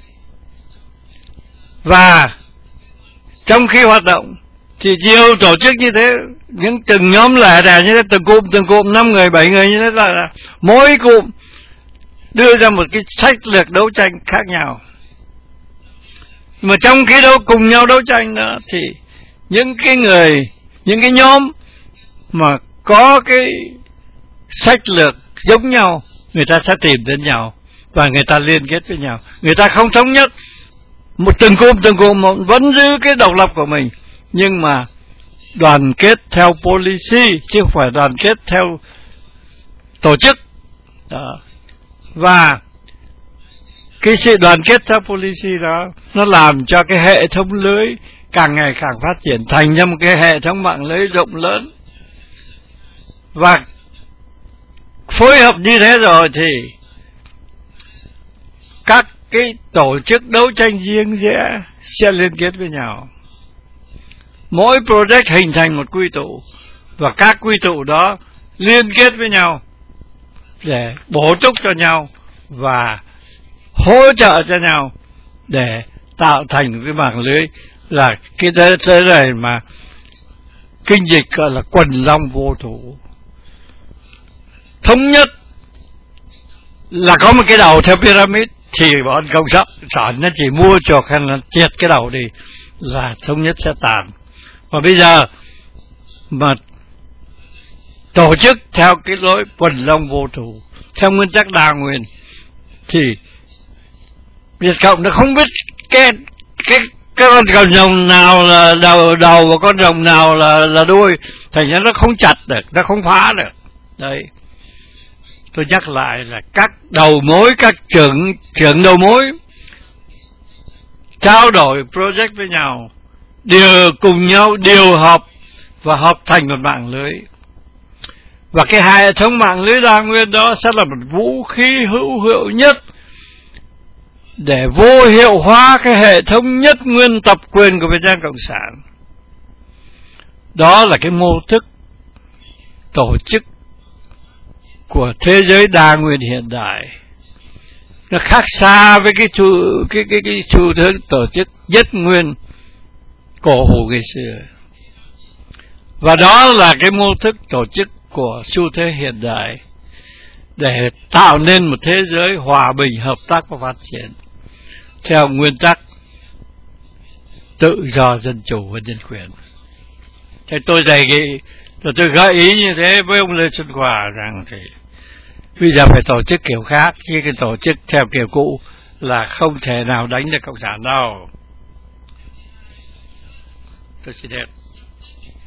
Và trong khi hoạt động thì nhiều tổ chức như thế, những từng nhóm lẻ tẻ như thế, từng cụm 5 người 7 người như thế, là mỗi cụm đưa ra một cái sách lược đấu tranh khác nhau. Mà trong khi cùng nhau đấu tranh đó, thì những cái nhóm mà có cái sách lược giống nhau, người ta sẽ tìm đến nhau và người ta liên kết với nhau. Người ta không thống nhất từng cụm vẫn giữ cái độc lập của mình, nhưng mà đoàn kết theo policy chứ không phải đoàn kết theo tổ chức đó. Và cái sự đoàn kết theo policy đó nó làm cho cái hệ thống lưới càng ngày càng phát triển thành ra một cái hệ thống mạng lưới rộng lớn. Và phối hợp như thế rồi thì các cái tổ chức đấu tranh riêng rẽ sẽ liên kết với nhau. Mỗi project hình thành một quy tụ, và các quy tụ đó liên kết với nhau để bổ túc cho nhau và hỗ trợ cho nhau để tạo thành cái mạng lưới, là cái thế này mà kinh dịch gọi là quần long vô thủ. Thống nhất là có một cái đầu theo pyramid, thì bọn cộng sản nó chỉ mua chuộc hay là triệt cái đầu đi là thống nhất sẽ tàn. Và bây giờ mà tổ chức theo cái lối quần long vô thủ, theo nguyên tắc đa nguyên, thì Việt Cộng nó không biết cái con rồng nào là đầu và con rồng nào là đuôi, thành ra nó không chặt được, nó không phá được. Đấy, tôi nhắc lại là các đầu mối, các trưởng đầu mối trao đổi project với nhau, đều cùng nhau điều hợp và hợp thành một mạng lưới. Và cái hệ thống mạng lưới đa nguyên đó sẽ là một vũ khí hữu hiệu nhất để vô hiệu hóa cái hệ thống nhất nguyên tập quyền của Việt Nam Cộng sản. Đó là cái mô thức tổ chức của thế giới đa nguyên hiện đại. Nó khác xa với cái xu hướng tổ chức nhất nguyên cổ hủ ngày xưa. Và đó là cái mô thức tổ chức của xu thế hiện đại để tạo nên một thế giới hòa bình, hợp tác và phát triển theo nguyên tắc tự do, dân chủ và nhân quyền. Thế tôi đề nghị, tôi gợi ý như thế với ông Lê Xuân Khoa rằng thì bây giờ phải tổ chức kiểu khác, chứ cái tổ chức theo kiểu cũ là không thể nào đánh được cộng sản đâu. Tôi xin hết.